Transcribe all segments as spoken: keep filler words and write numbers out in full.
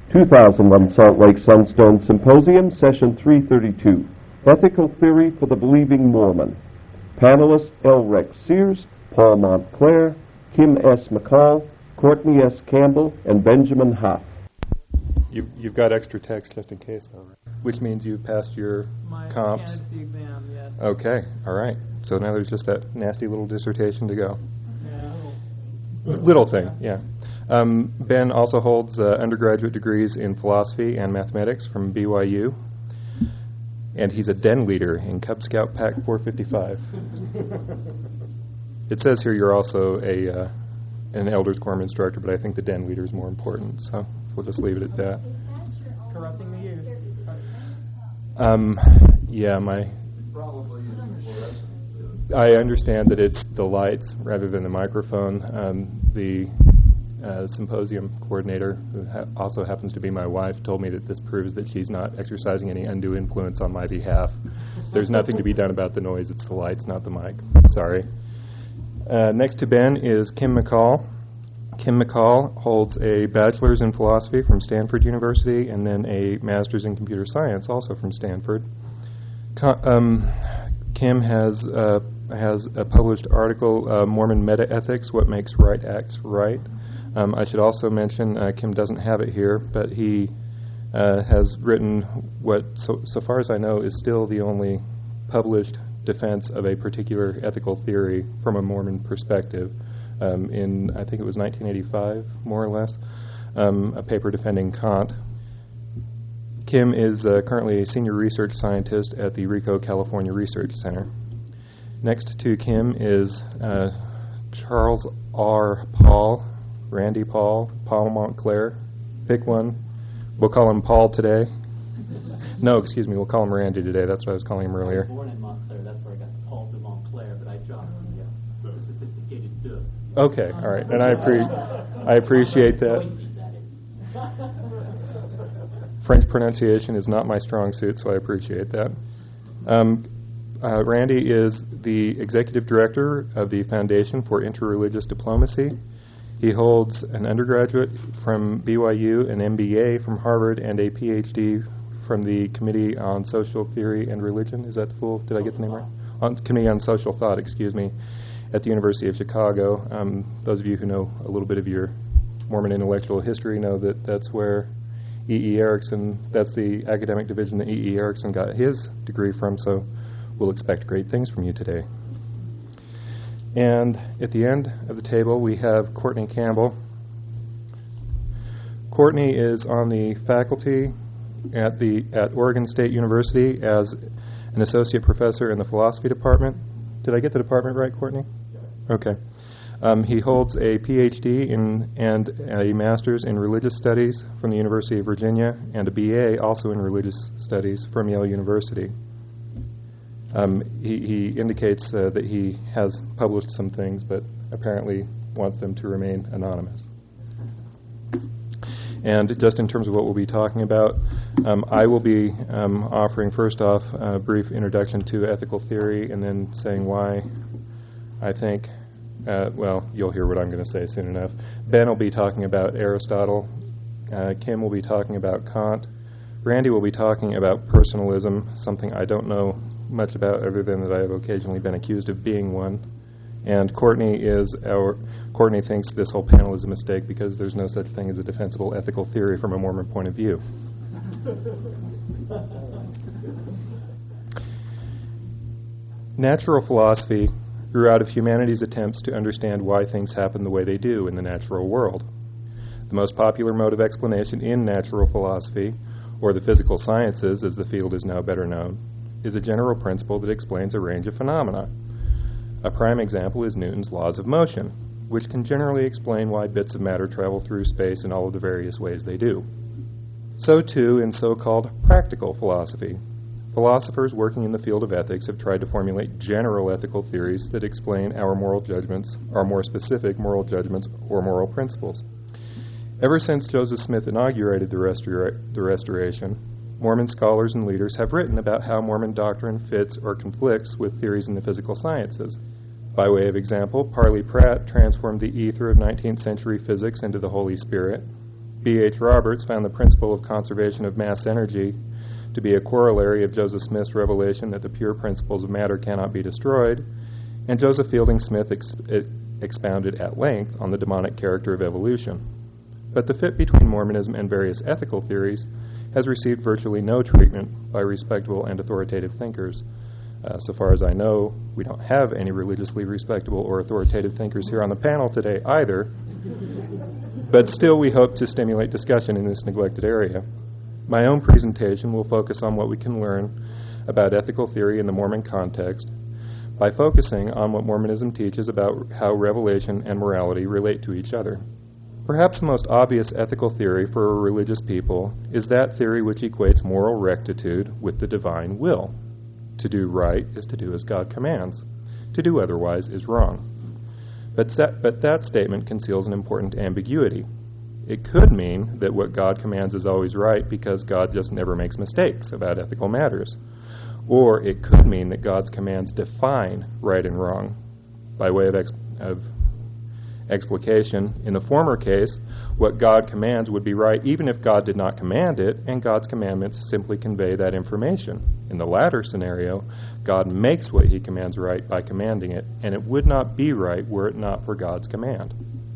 two thousand one Salt Lake Sunstone Symposium, Session three thirty-two, Ethical Theory for the Believing Mormon. Panelists L. Rex Sears, Paul Montclair, Kim S. McCall, Courtney S. Campbell, and Benjamin Huff. You, you've got extra text just in case, though, right? Which means you passed your My comps. candidacy exam, yes. Okay, all right. So now there's just that nasty little dissertation to go. Yeah. Little thing, yeah. Um, Ben also holds uh, undergraduate degrees in philosophy and mathematics from B Y U, and he's a den leader in Cub Scout Pack four fifty-five. It says here you're also a uh, an Elders Quorum instructor, but I think the den leader is more important, so we'll just leave it at that. Corrupting the youth. Um, yeah, my. I understand that it's the lights rather than the microphone. Um, the uh, symposium coordinator, who ha- also happens to be my wife, told me that this proves that she's not exercising any undue influence on my behalf. There's nothing to be done about the noise. It's the lights, not the mic. Sorry. Uh, next to Ben is Kim McCall. Kim McCall holds a bachelor's in philosophy from Stanford University and then a master's in computer science, also from Stanford. Co- um, Kim has uh, has a published article, uh, Mormon Meta-Ethics, What Makes Right Acts Right. Um, I should also mention, uh, Kim doesn't have it here, but he uh, has written what, so, so far as I know, is still the only published defense of a particular ethical theory from a Mormon perspective. Um, in, I think it was nineteen eighty-five, more or less, um, a paper defending Kant. Kim is uh, currently a senior research scientist at the Rico, California Research Center. Next to Kim is uh, Charles R. Paul, Randy Paul, Paul Montclair. Pick one. We'll call him Paul today. No, excuse me, we'll call him Randy today. That's what I was calling him earlier. I was born in Montclair. That's where I got the Paul de Montclair, but I dropped the, uh, the sophisticated de. Okay, all right. And I, appre- I appreciate that. French pronunciation is not my strong suit, so I appreciate that. Um, uh, Randy is the executive director of the Foundation for Interreligious Diplomacy. He holds an undergraduate from B Y U, an M B A from Harvard, and a P H D from the Committee on Social Theory and Religion. Is that the full? Did I get the name right? On Committee on Social Thought, excuse me, at the University of Chicago. Um, those of you who know a little bit of your Mormon intellectual history know that that's where E E. Erickson, that's the academic division that E E. Erickson got his degree from, so we'll expect great things from you today. And at the end of the table, we have Courtney Campbell. Courtney is on the faculty at the at Oregon State University as an associate professor in the philosophy department. Did I get the department right, Courtney? Okay. Um, he holds a P H D in and a master's in religious studies from the University of Virginia and a B A also in religious studies from Yale University. Um, he, he indicates uh, that he has published some things, but apparently wants them to remain anonymous. And just in terms of what we'll be talking about, um, I will be um, offering first off a brief introduction to ethical theory and then saying why I think, uh, well, you'll hear what I'm going to say soon enough. Ben will be talking about Aristotle. Uh, Kim will be talking about Kant. Randy will be talking about personalism, something I don't know much about other than that I have occasionally been accused of being one. And Courtney is our Courtney thinks this whole panel is a mistake because there's no such thing as a defensible ethical theory from a Mormon point of view. Natural philosophy grew out of humanity's attempts to understand why things happen the way they do in the natural world. The most popular mode of explanation in natural philosophy, or the physical sciences as the field is now better known, is a general principle that explains a range of phenomena. A prime example is Newton's laws of motion, which can generally explain why bits of matter travel through space in all of the various ways they do. So too in so-called practical philosophy. Philosophers working in the field of ethics have tried to formulate general ethical theories that explain our moral judgments, our more specific moral judgments, or moral principles. Ever since Joseph Smith inaugurated the, restora- the Restoration, Mormon scholars and leaders have written about how Mormon doctrine fits or conflicts with theories in the physical sciences. By way of example, Parley Pratt transformed the ether of nineteenth century physics into the Holy Spirit. B H Roberts found the principle of conservation of mass energy to be a corollary of Joseph Smith's revelation that the pure principles of matter cannot be destroyed, and Joseph Fielding Smith ex- expounded at length on the demonic character of evolution. But the fit between Mormonism and various ethical theories has received virtually no treatment by respectable and authoritative thinkers. Uh, so far as I know, we don't have any religiously respectable or authoritative thinkers here on the panel today either, but still we hope to stimulate discussion in this neglected area. My own presentation will focus on what we can learn about ethical theory in the Mormon context by focusing on what Mormonism teaches about how revelation and morality relate to each other. Perhaps the most obvious ethical theory for a religious people is that theory which equates moral rectitude with the divine will. To do right is to do as God commands. To do otherwise is wrong. But that, but that statement conceals an important ambiguity. It could mean that what God commands is always right because God just never makes mistakes about ethical matters. Or it could mean that God's commands define right and wrong. By way of, ex- of explication, in the former case, what God commands would be right even if God did not command it, and God's commandments simply convey that information. In the latter scenario, God makes what he commands right by commanding it, and it would not be right were it not for God's command.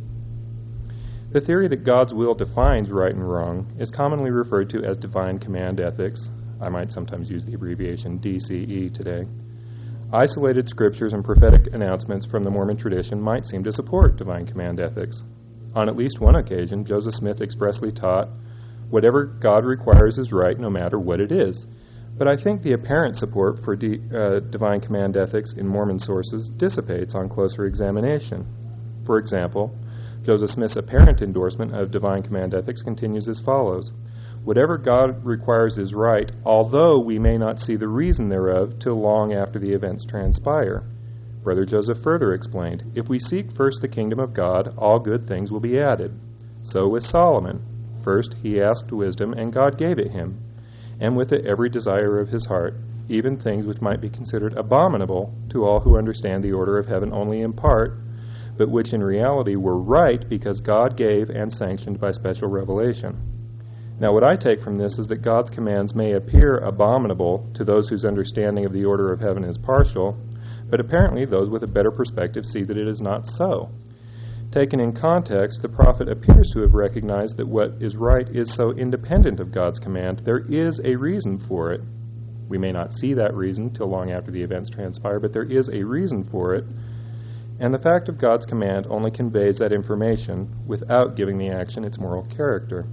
The theory that God's will defines right and wrong is commonly referred to as divine command ethics. I might sometimes use the abbreviation D C E today. Isolated scriptures and prophetic announcements from the Mormon tradition might seem to support divine command ethics. On at least one occasion, Joseph Smith expressly taught, whatever God requires is right no matter what it is. But I think the apparent support for di- uh, divine command ethics in Mormon sources dissipates on closer examination. For example, Joseph Smith's apparent endorsement of divine command ethics continues as follows. Whatever God requires is right, although we may not see the reason thereof till long after the events transpire. Brother Joseph further explained, if we seek first the kingdom of God, all good things will be added. So with Solomon. First he asked wisdom, and God gave it him, and with it every desire of his heart, even things which might be considered abominable to all who understand the order of heaven only in part, but which in reality were right because God gave and sanctioned by special revelation. Now what I take from this is that God's commands may appear abominable to those whose understanding of the order of heaven is partial, but apparently those with a better perspective see that it is not so. Taken in context, the prophet appears to have recognized that what is right is so independent of God's command, there is a reason for it. We may not see that reason till long after the events transpire, but there is a reason for it, and the fact of God's command only conveys that information without giving the action its moral character.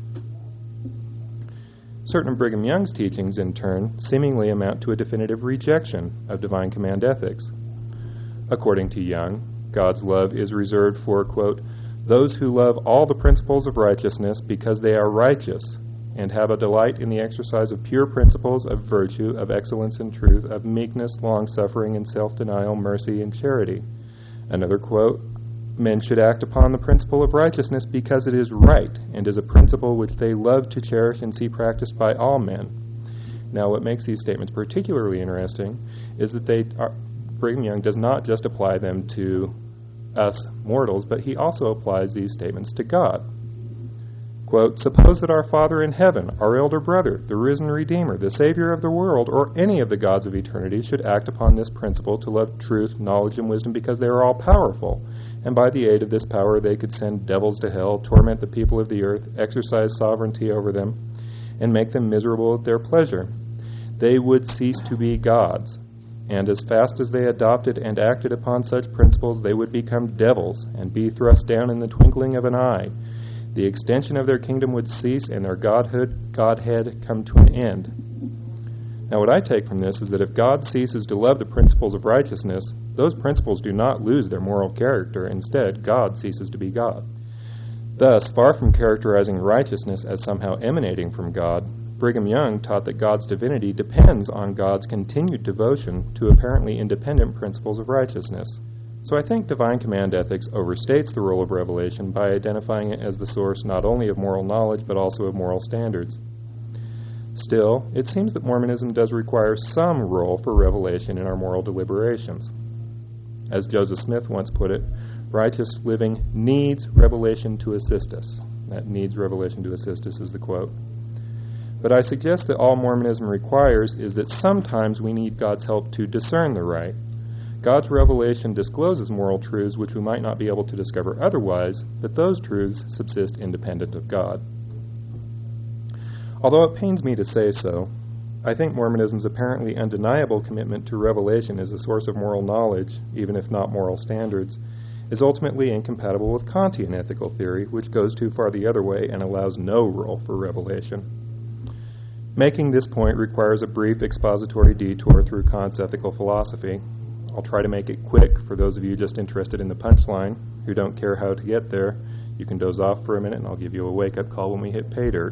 Certain of Brigham Young's teachings, in turn, seemingly amount to a definitive rejection of divine command ethics. According to Young, God's love is reserved for, quote, those who love all the principles of righteousness because they are righteous and have a delight in the exercise of pure principles of virtue, of excellence and truth, of meekness, long-suffering, and self-denial, mercy, and charity. Another quote, men should act upon the principle of righteousness because it is right and is a principle which they love to cherish and see practiced by all men. Now, what makes these statements particularly interesting is that they are, Brigham Young does not just apply them to us mortals, but he also applies these statements to God. Quote, suppose that our Father in heaven, our elder brother, the risen Redeemer, the Savior of the world, or any of the gods of eternity should act upon this principle to love truth, knowledge, and wisdom because they are all powerful, and by the aid of this power they could send devils to hell, torment the people of the earth, exercise sovereignty over them, and make them miserable at their pleasure. They would cease to be gods, and as fast as they adopted and acted upon such principles, they would become devils and be thrust down in the twinkling of an eye. The extension of their kingdom would cease, and their godhood, godhead come to an end. Now, what I take from this is that if God ceases to love the principles of righteousness, those principles do not lose their moral character. Instead, God ceases to be God. Thus, far from characterizing righteousness as somehow emanating from God, Brigham Young taught that God's divinity depends on God's continued devotion to apparently independent principles of righteousness. So I think divine command ethics overstates the role of revelation by identifying it as the source not only of moral knowledge but also of moral standards. Still, it seems that Mormonism does require some role for revelation in our moral deliberations. As Joseph Smith once put it, righteous living needs revelation to assist us. that needs revelation to assist us, is the quote. But I suggest that all Mormonism requires is that sometimes we need God's help to discern the right. God's revelation discloses moral truths which we might not be able to discover otherwise, but those truths subsist independent of God. Although it pains me to say so, I think Mormonism's apparently undeniable commitment to revelation as a source of moral knowledge, even if not moral standards, is ultimately incompatible with Kantian ethical theory, which goes too far the other way and allows no role for revelation. Making this point requires a brief expository detour through Kant's ethical philosophy. I'll try to make it quick for those of you just interested in the punchline, who don't care how to get there. You can doze off for a minute and I'll give you a wake-up call when we hit pay dirt.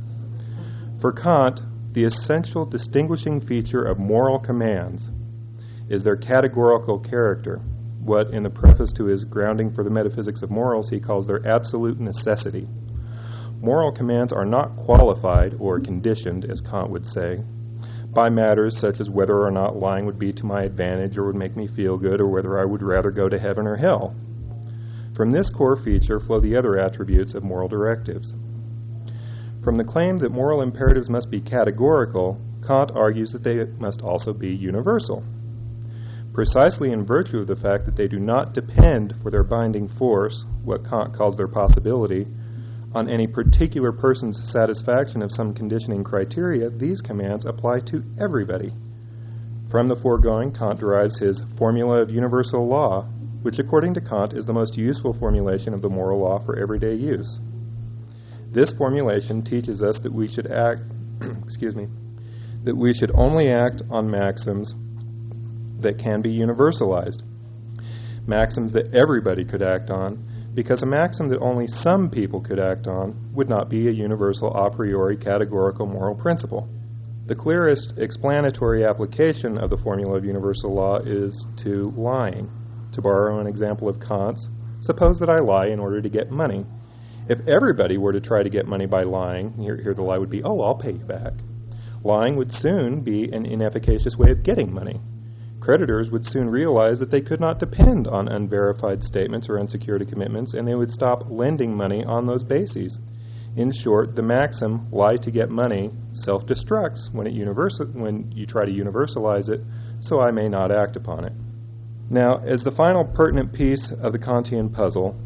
For Kant, the essential distinguishing feature of moral commands is their categorical character, what in the preface to his Grounding for the Metaphysics of Morals he calls their absolute necessity. Moral commands are not qualified or conditioned, as Kant would say, by matters such as whether or not lying would be to my advantage or would make me feel good, or whether I would rather go to heaven or hell. From this core feature flow the other attributes of moral directives. From the claim that moral imperatives must be categorical, Kant argues that they must also be universal. Precisely in virtue of the fact that they do not depend for their binding force, what Kant calls their possibility, on any particular person's satisfaction of some conditioning criteria, these commands apply to everybody. From the foregoing, Kant derives his formula of universal law, which according to Kant is the most useful formulation of the moral law for everyday use. This formulation teaches us that we should act, excuse me, that we should only act on maxims that can be universalized, maxims that everybody could act on, because a maxim that only some people could act on would not be a universal a priori categorical moral principle. The clearest explanatory application of the formula of universal law is to lying. To borrow an example of Kant's, suppose that I lie in order to get money. If everybody were to try to get money by lying, here, here the lie would be, oh, I'll pay you back. Lying would soon be an inefficacious way of getting money. Creditors would soon realize that they could not depend on unverified statements or unsecurity commitments, and they would stop lending money on those bases. In short, the maxim, lie to get money, self-destructs when, it universal, when you try to universalize it, so I may not act upon it. Now, as the final pertinent piece of the Kantian puzzle,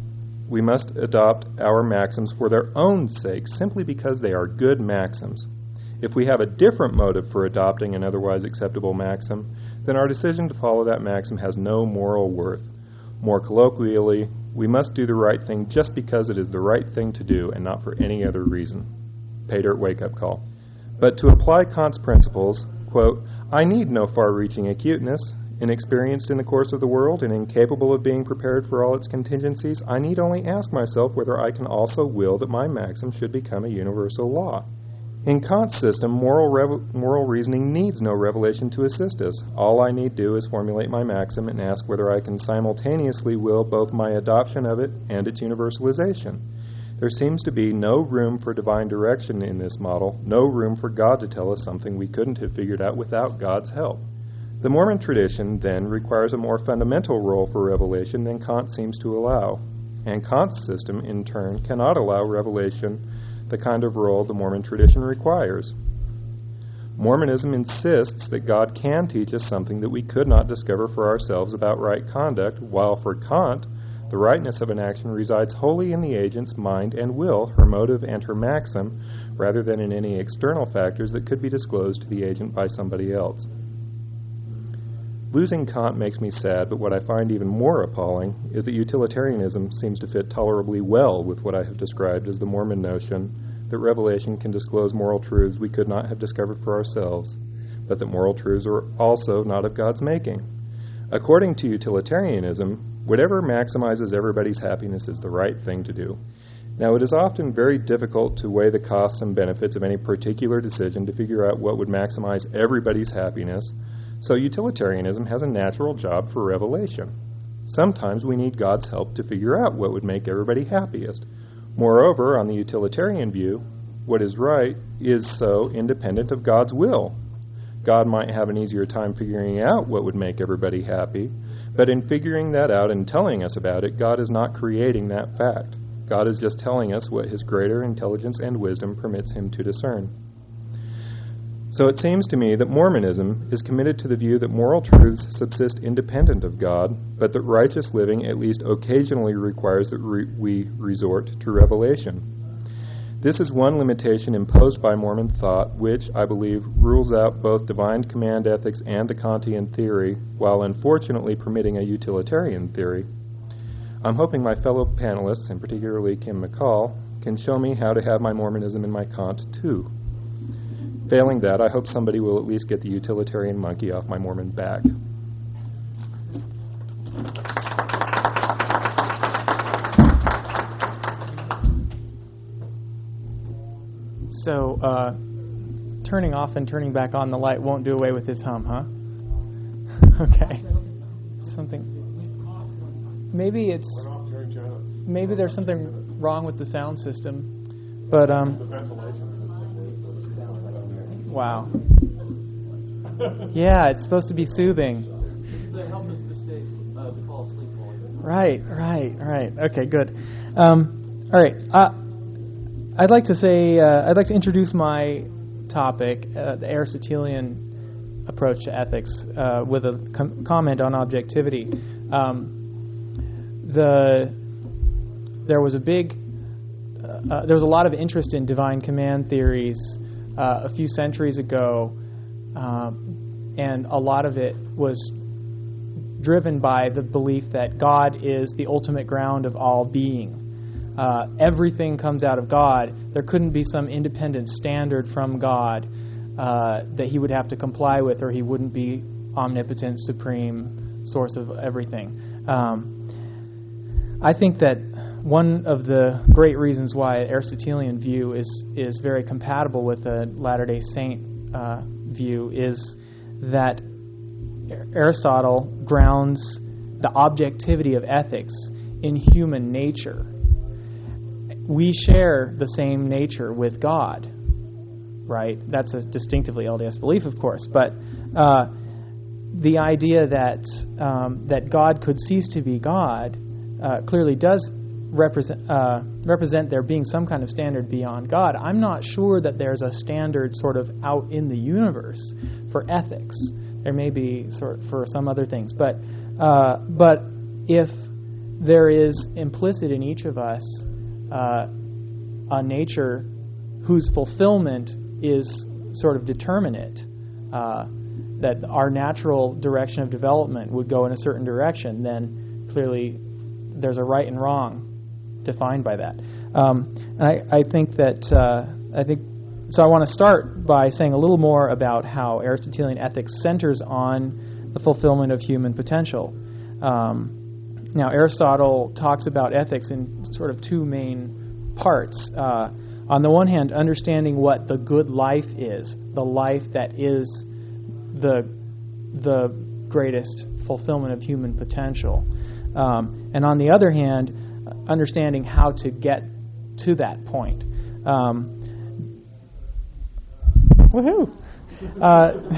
we must adopt our maxims for their own sake, simply because they are good maxims. If we have a different motive for adopting an otherwise acceptable maxim, then our decision to follow that maxim has no moral worth. More colloquially, we must do the right thing just because it is the right thing to do and not for any other reason. Pay dirt wake-up call. But to apply Kant's principles, quote, I need no far-reaching acuteness. Inexperienced in the course of the world and incapable of being prepared for all its contingencies, I need only ask myself whether I can also will that my maxim should become a universal law. In Kant's system, moral, rev- moral reasoning needs no revelation to assist us. All I need do is formulate my maxim and ask whether I can simultaneously will both my adoption of it and its universalization. There seems to be no room for divine direction in this model, no room for God to tell us something we couldn't have figured out without God's help. The Mormon tradition, then, requires a more fundamental role for revelation than Kant seems to allow, and Kant's system, in turn, cannot allow revelation the kind of role the Mormon tradition requires. Mormonism insists that God can teach us something that we could not discover for ourselves about right conduct, while for Kant, the rightness of an action resides wholly in the agent's mind and will, her motive and her maxim, rather than in any external factors that could be disclosed to the agent by somebody else. Losing Kant makes me sad, but what I find even more appalling is that utilitarianism seems to fit tolerably well with what I have described as the Mormon notion that revelation can disclose moral truths we could not have discovered for ourselves, but that moral truths are also not of God's making. According to utilitarianism, whatever maximizes everybody's happiness is the right thing to do. Now, it is often very difficult to weigh the costs and benefits of any particular decision to figure out what would maximize everybody's happiness, so utilitarianism has a natural job for revelation. Sometimes we need God's help to figure out what would make everybody happiest. Moreover, on the utilitarian view, what is right is so independent of God's will. God might have an easier time figuring out what would make everybody happy, but in figuring that out and telling us about it, God is not creating that fact. God is just telling us what his greater intelligence and wisdom permits him to discern. So it seems to me that Mormonism is committed to the view that moral truths subsist independent of God, but that righteous living at least occasionally requires that re- we resort to revelation. This is one limitation imposed by Mormon thought, which, I believe, rules out both divine command ethics and the Kantian theory, while unfortunately permitting a utilitarian theory. I'm hoping my fellow panelists, and particularly Kim McCall, can show me how to have my Mormonism and my Kant too. Failing that, I hope somebody will at least get the utilitarian monkey off my Mormon back. So, uh, turning off and turning back on the light won't do away with this hum, huh? Okay. Something. Maybe it's. Maybe there's something wrong with the sound system, but um. Wow. Yeah, it's supposed to be soothing. To help us to stay, uh, to fall asleep while we're Right, right, right. Okay, good. Um, all right. Uh, I'd like to say, uh, I'd like to introduce my topic, uh, the Aristotelian approach to ethics, uh, with a com- comment on objectivity. Um, the there was a big, uh, uh, there was a lot of interest in divine command theories uh, a few centuries ago, um, and a lot of it was driven by the belief that God is the ultimate ground of all being. Uh, everything comes out of God. There couldn't be some independent standard from God uh, that he would have to comply with, or he wouldn't be omnipotent, supreme source of everything. Um, I think that one of the great reasons why Aristotelian view is is very compatible with the Latter-day Saint uh, view is that Aristotle grounds the objectivity of ethics in human nature. We share the same nature with God, right? That's a distinctively L D S belief, of course, but uh, the idea that um, that God could cease to be God uh, clearly does represent uh, represent there being some kind of standard beyond God. I'm not sure that there's a standard sort of out in the universe for ethics. There may be sort of for some other things, but uh, but if there is implicit in each of us uh, a nature whose fulfillment is sort of determinate, uh, that our natural direction of development would go in a certain direction, then clearly there's a right and wrong defined by that. Um, and I, I think that uh, I think so. I want to start by saying a little more about how Aristotelian ethics centers on the fulfillment of human potential. Um, now, Aristotle talks about ethics in sort of two main parts. Uh, on the one hand, understanding what the good life is, the life that is the the greatest fulfillment of human potential, um, and on the other hand, understanding how to get to that point. Um, woohoo! Uh,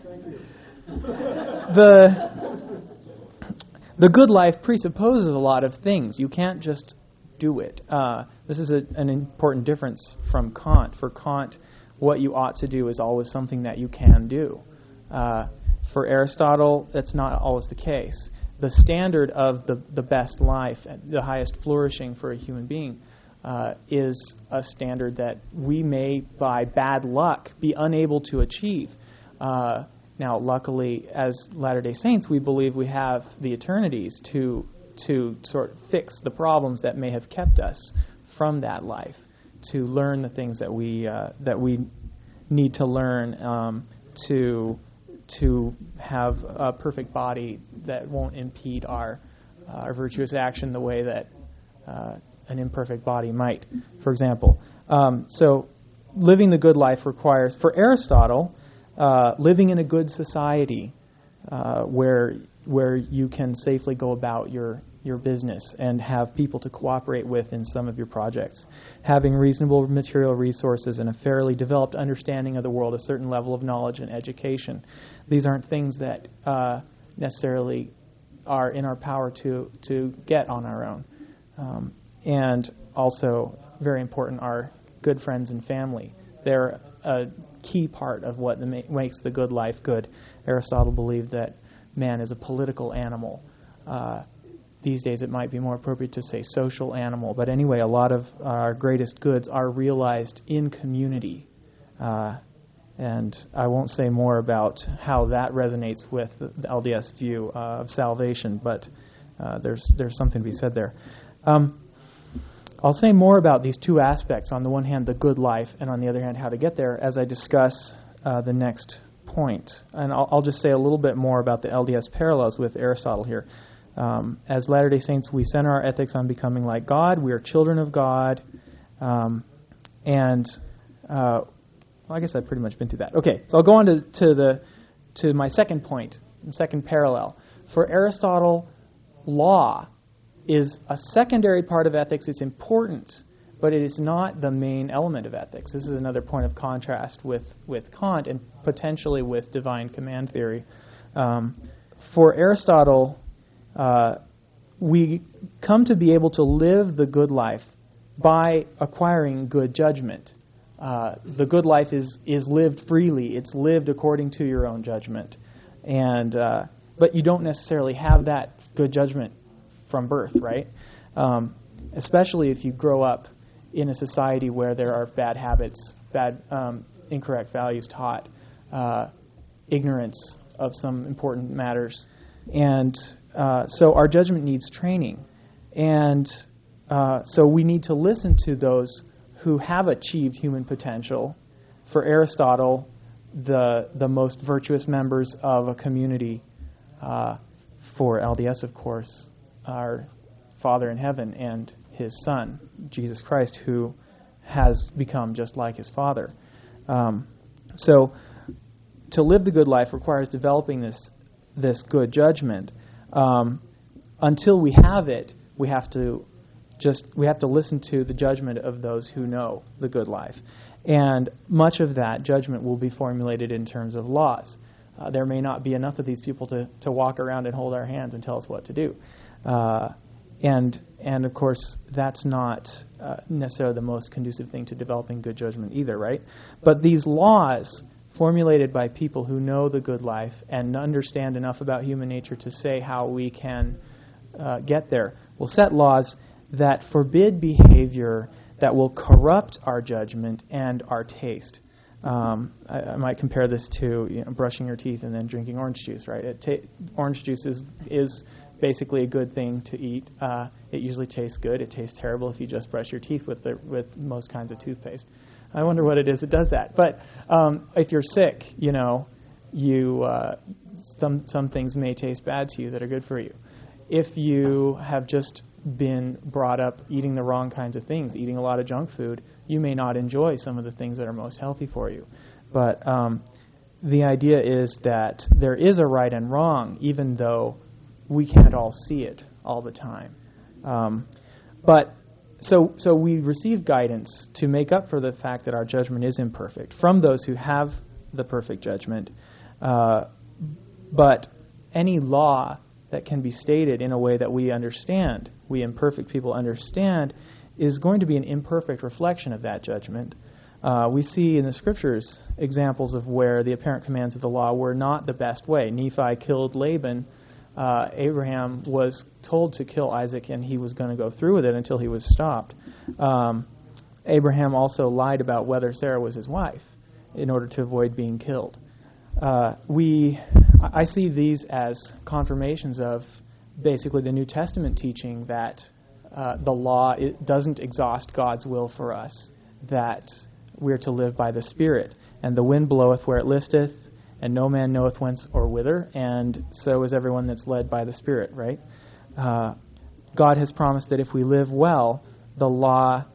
the the good life presupposes a lot of things. You can't just do it. Uh, this is a, an important difference from Kant. For Kant, what you ought to do is always something that you can do. Uh, for Aristotle, that's not always the case. The standard of the, the best life, the highest flourishing for a human being, uh, is a standard that we may, by bad luck, be unable to achieve. Uh, now, luckily, as Latter-day Saints, we believe we have the eternities to to sort of fix the problems that may have kept us from that life, to learn the things that we uh, that we need to learn, um, to to have a perfect body that won't impede our uh, our virtuous action the way that uh, an imperfect body might, for example. Um, so living the good life requires, for Aristotle, uh, living in a good society uh, where where you can safely go about your your business and have people to cooperate with in some of your projects, having reasonable material resources and a fairly developed understanding of the world, a certain level of knowledge and education. These aren't things that uh, necessarily are in our power to to get on our own. Um, and also very important are good friends and family. They're a key part of what the ma- makes the good life good. Aristotle believed that man is a political animal. Uh, these days it might be more appropriate to say social animal. But anyway, a lot of our greatest goods are realized in community. Uh, and I won't say more about how that resonates with the L D S view uh, of salvation, but uh, there's there's something to be said there. Um, I'll say more about these two aspects. On the one hand, the good life, and on the other hand, how to get there, as I discuss uh, the next point. And I'll, I'll just say a little bit more about the L D S parallels with Aristotle here. Um, as Latter-day Saints, we center our ethics on becoming like God. We are children of God. Um, and, uh, well, I guess I've pretty much been through that. Okay, so I'll go on to, to, the, to my second point, second parallel. For Aristotle, law is a secondary part of ethics. It's important, but it is not the main element of ethics. This is another point of contrast with, with Kant and potentially with divine command theory. Um, for Aristotle, uh, we come to be able to live the good life by acquiring good judgment. Uh, the good life is, is lived freely. It's lived according to your own judgment. And uh, but you don't necessarily have that good judgment from birth, right? Um, especially if you grow up in a society where there are bad habits, bad, um, incorrect values taught, uh, ignorance of some important matters. And uh, so our judgment needs training. And uh, so we need to listen to those who have achieved human potential. For Aristotle, the the most virtuous members of a community, uh, for L D S, of course, our Father in heaven and his Son, Jesus Christ, who has become just like his Father. Um, so to live the good life requires developing this this good judgment. Um, until we have it, we have to just we have to listen to the judgment of those who know the good life. And much of that judgment will be formulated in terms of laws. Uh, there may not be enough of these people to, to walk around and hold our hands and tell us what to do. Uh, and, and of course, that's not uh, necessarily the most conducive thing to developing good judgment either, right? But these laws formulated by people who know the good life and understand enough about human nature to say how we can uh, get there will set laws that forbid behavior that will corrupt our judgment and our taste. Um, I, I might compare this to you know, brushing your teeth and then drinking orange juice, right? It ta- orange juice is, is basically a good thing to eat. Uh, it usually tastes good. It tastes terrible if you just brush your teeth with the, with most kinds of toothpaste. I wonder what it is that does that. But um, if you're sick, you know, you uh, some some things may taste bad to you that are good for you. If you have just been brought up eating the wrong kinds of things, eating a lot of junk food, you may not enjoy some of the things that are most healthy for you. But um, the idea is that there is a right and wrong, even though we can't all see it all the time. Um, but so so we receive guidance to make up for the fact that our judgment is imperfect from those who have the perfect judgment. Uh, but any law that can be stated in a way that we understand, we imperfect people understand, is going to be an imperfect reflection of that judgment. Uh, we see in the Scriptures examples of where the apparent commands of the law were not the best way. Nephi killed Laban. Uh, Abraham was told to kill Isaac, and he was going to go through with it until he was stopped. Um, Abraham also lied about whether Sarah was his wife in order to avoid being killed. Uh, we, I see these as confirmations of basically the New Testament teaching that uh, the law it doesn't exhaust God's will for us, that we're to live by the Spirit. And the wind bloweth where it listeth, and no man knoweth whence or whither, and so is everyone that's led by the Spirit, right? Uh, God has promised that if we live well, the law,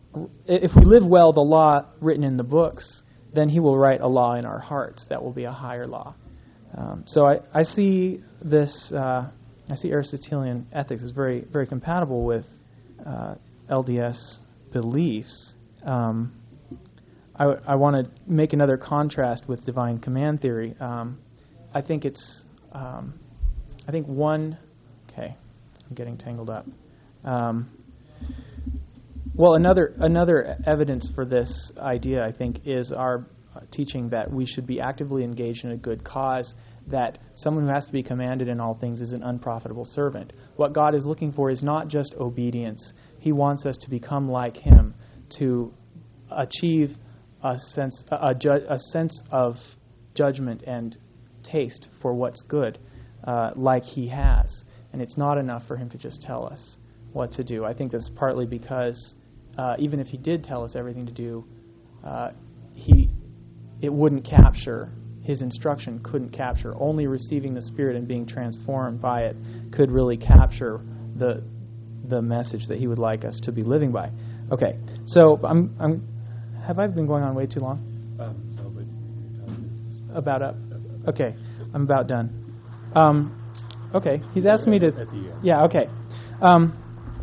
if we live well, the law written in the books, then he will write a law in our hearts that will be a higher law. Um, so I, I see this, uh, I see Aristotelian ethics as very, very compatible with uh, L D S beliefs. Um, I, I want to make another contrast with divine command theory. Um, I think it's, um, I think one, okay, I'm getting tangled up. Um, well, another another evidence for this idea, I think, is our uh, teaching that we should be actively engaged in a good cause, that someone who has to be commanded in all things is an unprofitable servant. What God is looking for is not just obedience. He wants us to become like Him, to achieve a sense a, ju- a sense of judgment and taste for what's good, uh, like He has. And it's not enough for Him to just tell us what to do. I think that's partly because uh, even if He did tell us everything to do, uh, he it wouldn't capture, His instruction couldn't capture. Only receiving the Spirit and being transformed by it could really capture the the message that He would like us to be living by. Okay, so I'm I'm have I been going on way too long? Um, no, but About up. Okay, I'm about done. Um, okay, he's asked me to. At the end. Yeah. Okay. Um,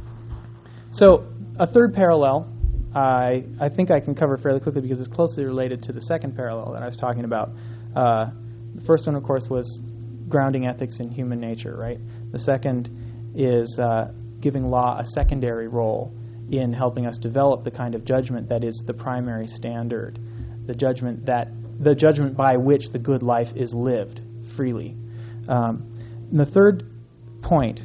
so a third parallel, I I think I can cover fairly quickly because it's closely related to the second parallel that I was talking about. Uh, the first one, of course, was grounding ethics in human nature, right? The second is uh, giving law a secondary role in helping us develop the kind of judgment that is the primary standard, the judgment that the judgment by which the good life is lived freely. Um, and the third point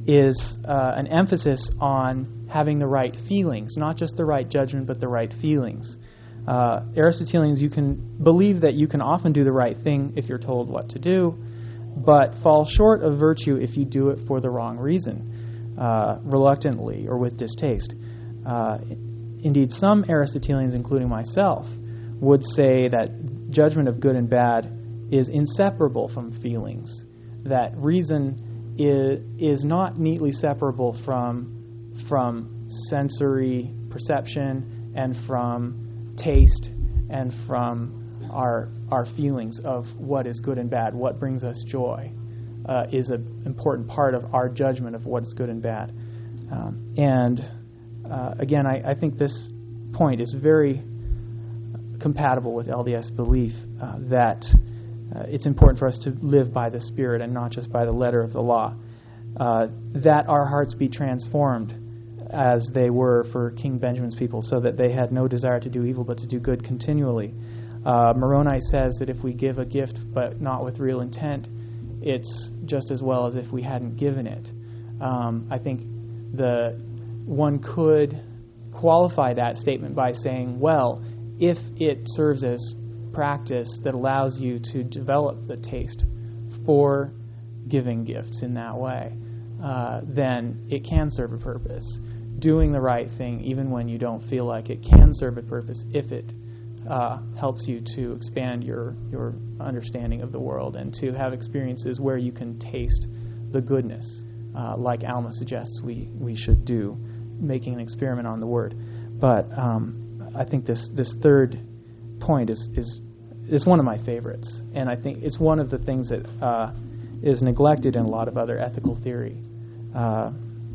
is uh, an emphasis on having the right feelings, not just the right judgment, but the right feelings. Uh, Aristotelians, you can believe that you can often do the right thing if you're told what to do, but fall short of virtue if you do it for the wrong reason, uh, reluctantly or with distaste. Uh, indeed, some Aristotelians, including myself, would say that judgment of good and bad is inseparable from feelings, that reason is, is not neatly separable from from sensory perception and from taste and from our our feelings of what is good and bad, what brings us joy, uh, is an important part of our judgment of what is good and bad. Um, and uh, again, I, I think this point is very compatible with L D S belief uh, that uh, it's important for us to live by the Spirit and not just by the letter of the law, uh, that our hearts be transformed as they were for King Benjamin's people, so that they had no desire to do evil but to do good continually. Uh, Moroni says that if we give a gift but not with real intent, it's just as well as if we hadn't given it. Um, I think the one could qualify that statement by saying, well, if it serves as practice that allows you to develop the taste for giving gifts in that way, uh, then it can serve a purpose. Doing the right thing, even when you don't feel like it, can serve a purpose if it uh, helps you to expand your, your understanding of the world and to have experiences where you can taste the goodness, uh, like Alma suggests we, we should do, making an experiment on the Word. But um, I think this, this third point is, is is one of my favorites, and I think it's one of the things that uh, is neglected in a lot of other ethical theory. Uh,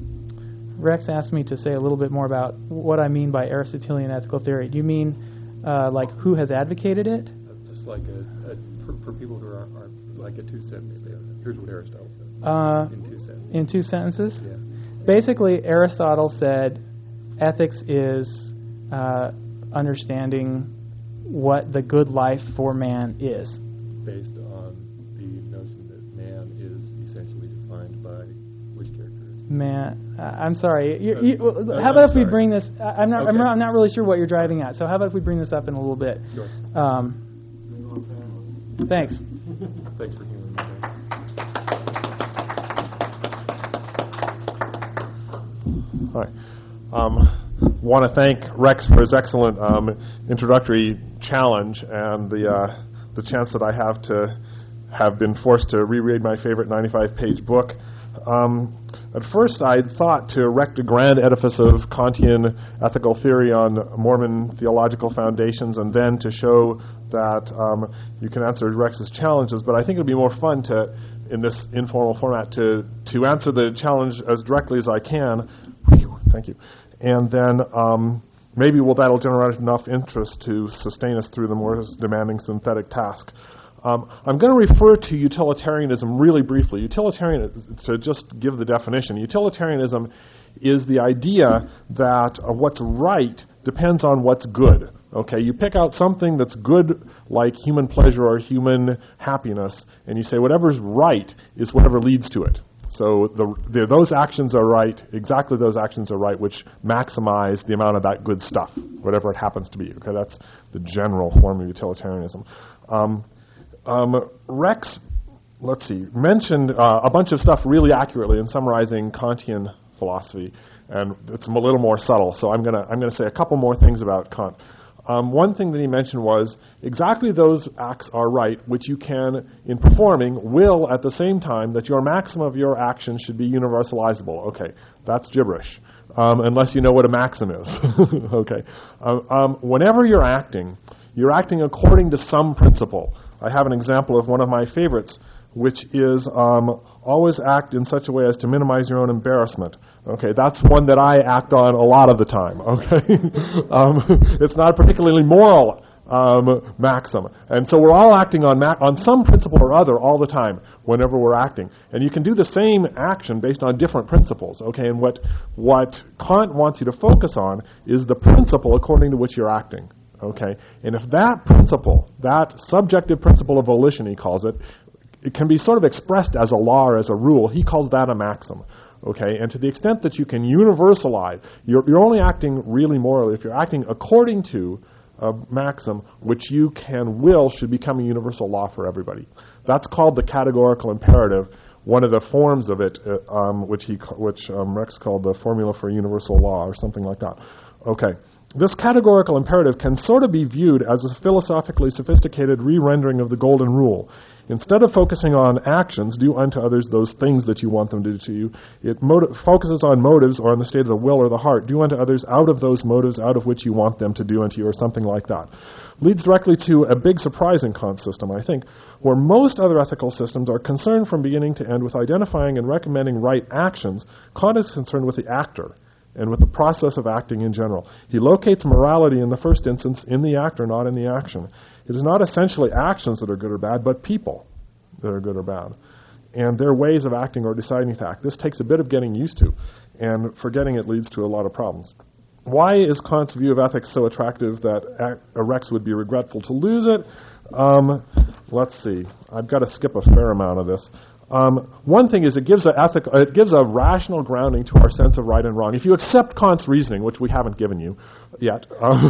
Rex asked me to say a little bit more about what I mean by Aristotelian ethical theory. Do you mean uh, like who has advocated it? Just like a, a for, for people who are, are like a two sentence. Here's what Aristotle said Uh, in two sentences. in two sentences? Yeah. Basically, Aristotle said ethics is uh, understanding what the good life for man is. Based on the notion that man is essentially defined by which characteristics? Man, uh, I'm sorry. You, Uh, you, uh, how about I'm if we sorry. bring this? I- I'm not. I'm, Okay. not- I'm not really sure what you're driving at. So how about if we bring this up in a little bit? Sure. Um, thanks. Thanks for hearing me. Hi. Um, want to thank Rex for his excellent um, introductory challenge and the uh, the chance that I have to have been forced to reread my favorite ninety-five page book. Um, at first, I thought to erect a grand edifice of Kantian ethical theory on Mormon theological foundations, and then to show that um, you can answer Rex's challenges. But I think it would be more fun to, in this informal format, to to answer the challenge as directly as I can. Thank you. And then um, maybe well, that'll generate enough interest to sustain us through the more demanding synthetic task. Um, I'm going to refer to utilitarianism really briefly. Utilitarian, to just give the definition, utilitarianism is the idea that uh, what's right depends on what's good. Okay, you pick out something that's good, like human pleasure or human happiness, and you say whatever's right is whatever leads to it. So the, the, those actions are right, exactly those actions are right, which maximize the amount of that good stuff, whatever it happens to be. Okay, that's the general form of utilitarianism. Um, um, Rex, let's see, mentioned uh, a bunch of stuff really accurately in summarizing Kantian philosophy, and it's a little more subtle. So I'm gonna I'm gonna say a couple more things about Kant. Um, one thing that he mentioned was exactly those acts are right, which you can, in performing, will at the same time that your maxim of your action should be universalizable. Okay, that's gibberish, um, unless you know what a maxim is. Okay, um, um, whenever you're acting, you're acting according to some principle. I have an example of one of my favorites, which is um, always act in such a way as to minimize your own embarrassment. Okay, that's one that I act on a lot of the time, okay? um, it's not a particularly moral um, maxim. And so we're all acting on ma- on some principle or other all the time whenever we're acting. And you can do the same action based on different principles, okay? And what, what Kant wants you to focus on is the principle according to which you're acting, okay? And if that principle, that subjective principle of volition, he calls it, it can be sort of expressed as a law or as a rule, he calls that a maxim. Okay, and to the extent that you can universalize, you're, you're only acting really morally if you're acting according to a maxim which you can will should become a universal law for everybody. That's called the categorical imperative, one of the forms of it, uh, um, which he which um, Rex called the formula for universal law or something like that. Okay, this categorical imperative can sort of be viewed as a philosophically sophisticated re-rendering of the golden rule. Instead of focusing on actions, do unto others those things that you want them to do to you, it motiv- focuses on motives or on the state of the will or the heart. Do unto others out of those motives out of which you want them to do unto you, or something like that. Leads directly to a big surprise in Kant's system, I think, where most other ethical systems are concerned from beginning to end with identifying and recommending right actions. Kant is concerned with the actor and with the process of acting in general. He locates morality in the first instance in the actor, not in the action. It is not essentially actions that are good or bad, but people that are good or bad, and their ways of acting or deciding to act. This takes a bit of getting used to, and forgetting it leads to a lot of problems. Why is Kant's view of ethics so attractive that Rex would be regretful to lose it? Um, let's see. I've got to skip a fair amount of this. Um, one thing is it gives a ethical, it gives a rational grounding to our sense of right and wrong. If you accept Kant's reasoning, which we haven't given you yet, um,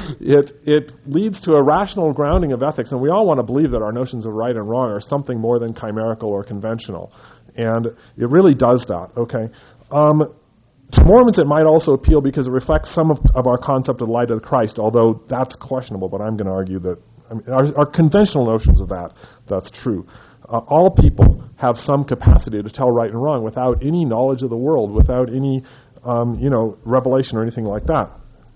it it leads to a rational grounding of ethics, and we all want to believe that our notions of right and wrong are something more than chimerical or conventional, and it really does that. Okay, um, to Mormons it might also appeal because it reflects some of, of our concept of the light of Christ, although that's questionable. But I'm going to argue that I mean, our, our conventional notions of that that's true. Uh, all people have some capacity to tell right and wrong without any knowledge of the world, without any, um, you know, revelation or anything like that.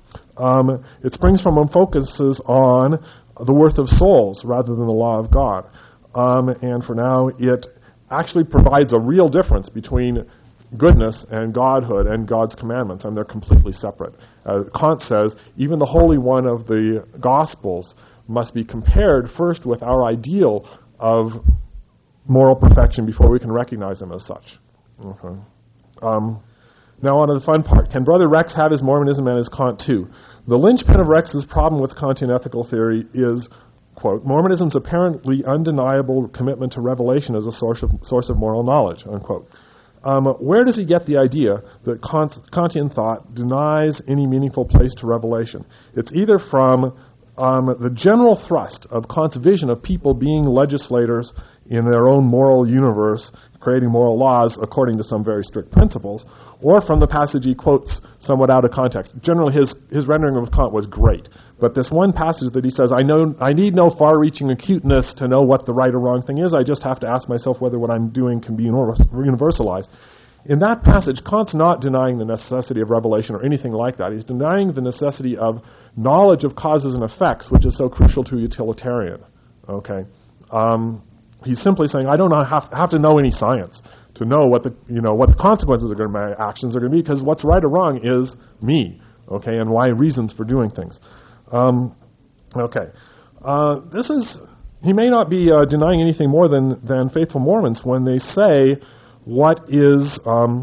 Um, it springs from and focuses on the worth of souls rather than the law of God. Um, and for now, it actually provides a real difference between goodness and godhood and God's commandments, and they're completely separate. Uh, Kant says even the Holy One of the Gospels must be compared first with our ideal of moral perfection before we can recognize them as such. Okay. Um, now on to the fun part. Can Brother Rex have his Mormonism and his Kant too? The linchpin of Rex's problem with Kantian ethical theory is, quote, Mormonism's apparently undeniable commitment to revelation as a source of, source of moral knowledge, unquote. Um, where does he get the idea that Kant, Kantian thought denies any meaningful place to revelation? It's either from um, the general thrust of Kant's vision of people being legislators in their own moral universe, creating moral laws according to some very strict principles, or from the passage he quotes somewhat out of context. Generally, his, his rendering of Kant was great, but this one passage that he says, I know I need no far-reaching acuteness to know what the right or wrong thing is, I just have to ask myself whether what I'm doing can be universalized. In that passage, Kant's not denying the necessity of revelation or anything like that. He's denying the necessity of knowledge of causes and effects, which is so crucial to a utilitarian. Okay? Um... He's simply saying, I don't have, have to know any science to know what the you know what the consequences of my actions are going to be, because what's right or wrong is me, okay, and why reasons for doing things. Um, okay, uh, this is he may not be uh, denying anything more than than faithful Mormons when they say what is um,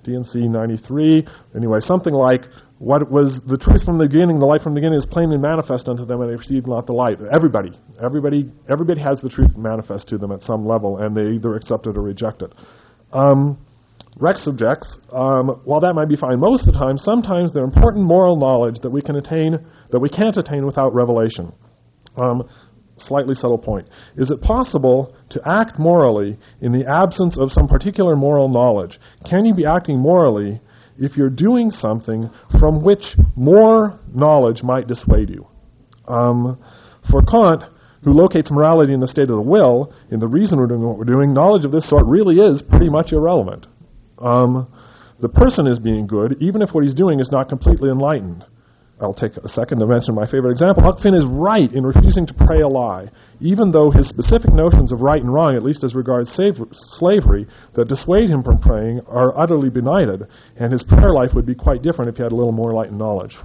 D and C ninety-three. Anyway, something like, what was the truth from the beginning, the light from the beginning is plainly manifest unto them, and they received not the light. Everybody, everybody, everybody has the truth manifest to them at some level, and they either accept it or reject it. Um, Rex objects, um, while that might be fine most of the time, sometimes there are important moral knowledge that we can attain, that we can't attain without revelation. Um, slightly subtle point. Is it possible to act morally in the absence of some particular moral knowledge? Can you be acting morally if you're doing something from which more knowledge might dissuade you? Um, for Kant, who locates morality in the state of the will, in the reason we're doing what we're doing, knowledge of this sort really is pretty much irrelevant. Um, the person is being good, even if what he's doing is not completely enlightened. I'll take a second to mention my favorite example. Huck Finn is right in refusing to pray a lie, even though his specific notions of right and wrong, at least as regards sav- slavery, that dissuade him from praying are utterly benighted, and his prayer life would be quite different if he had a little more enlightened knowledge.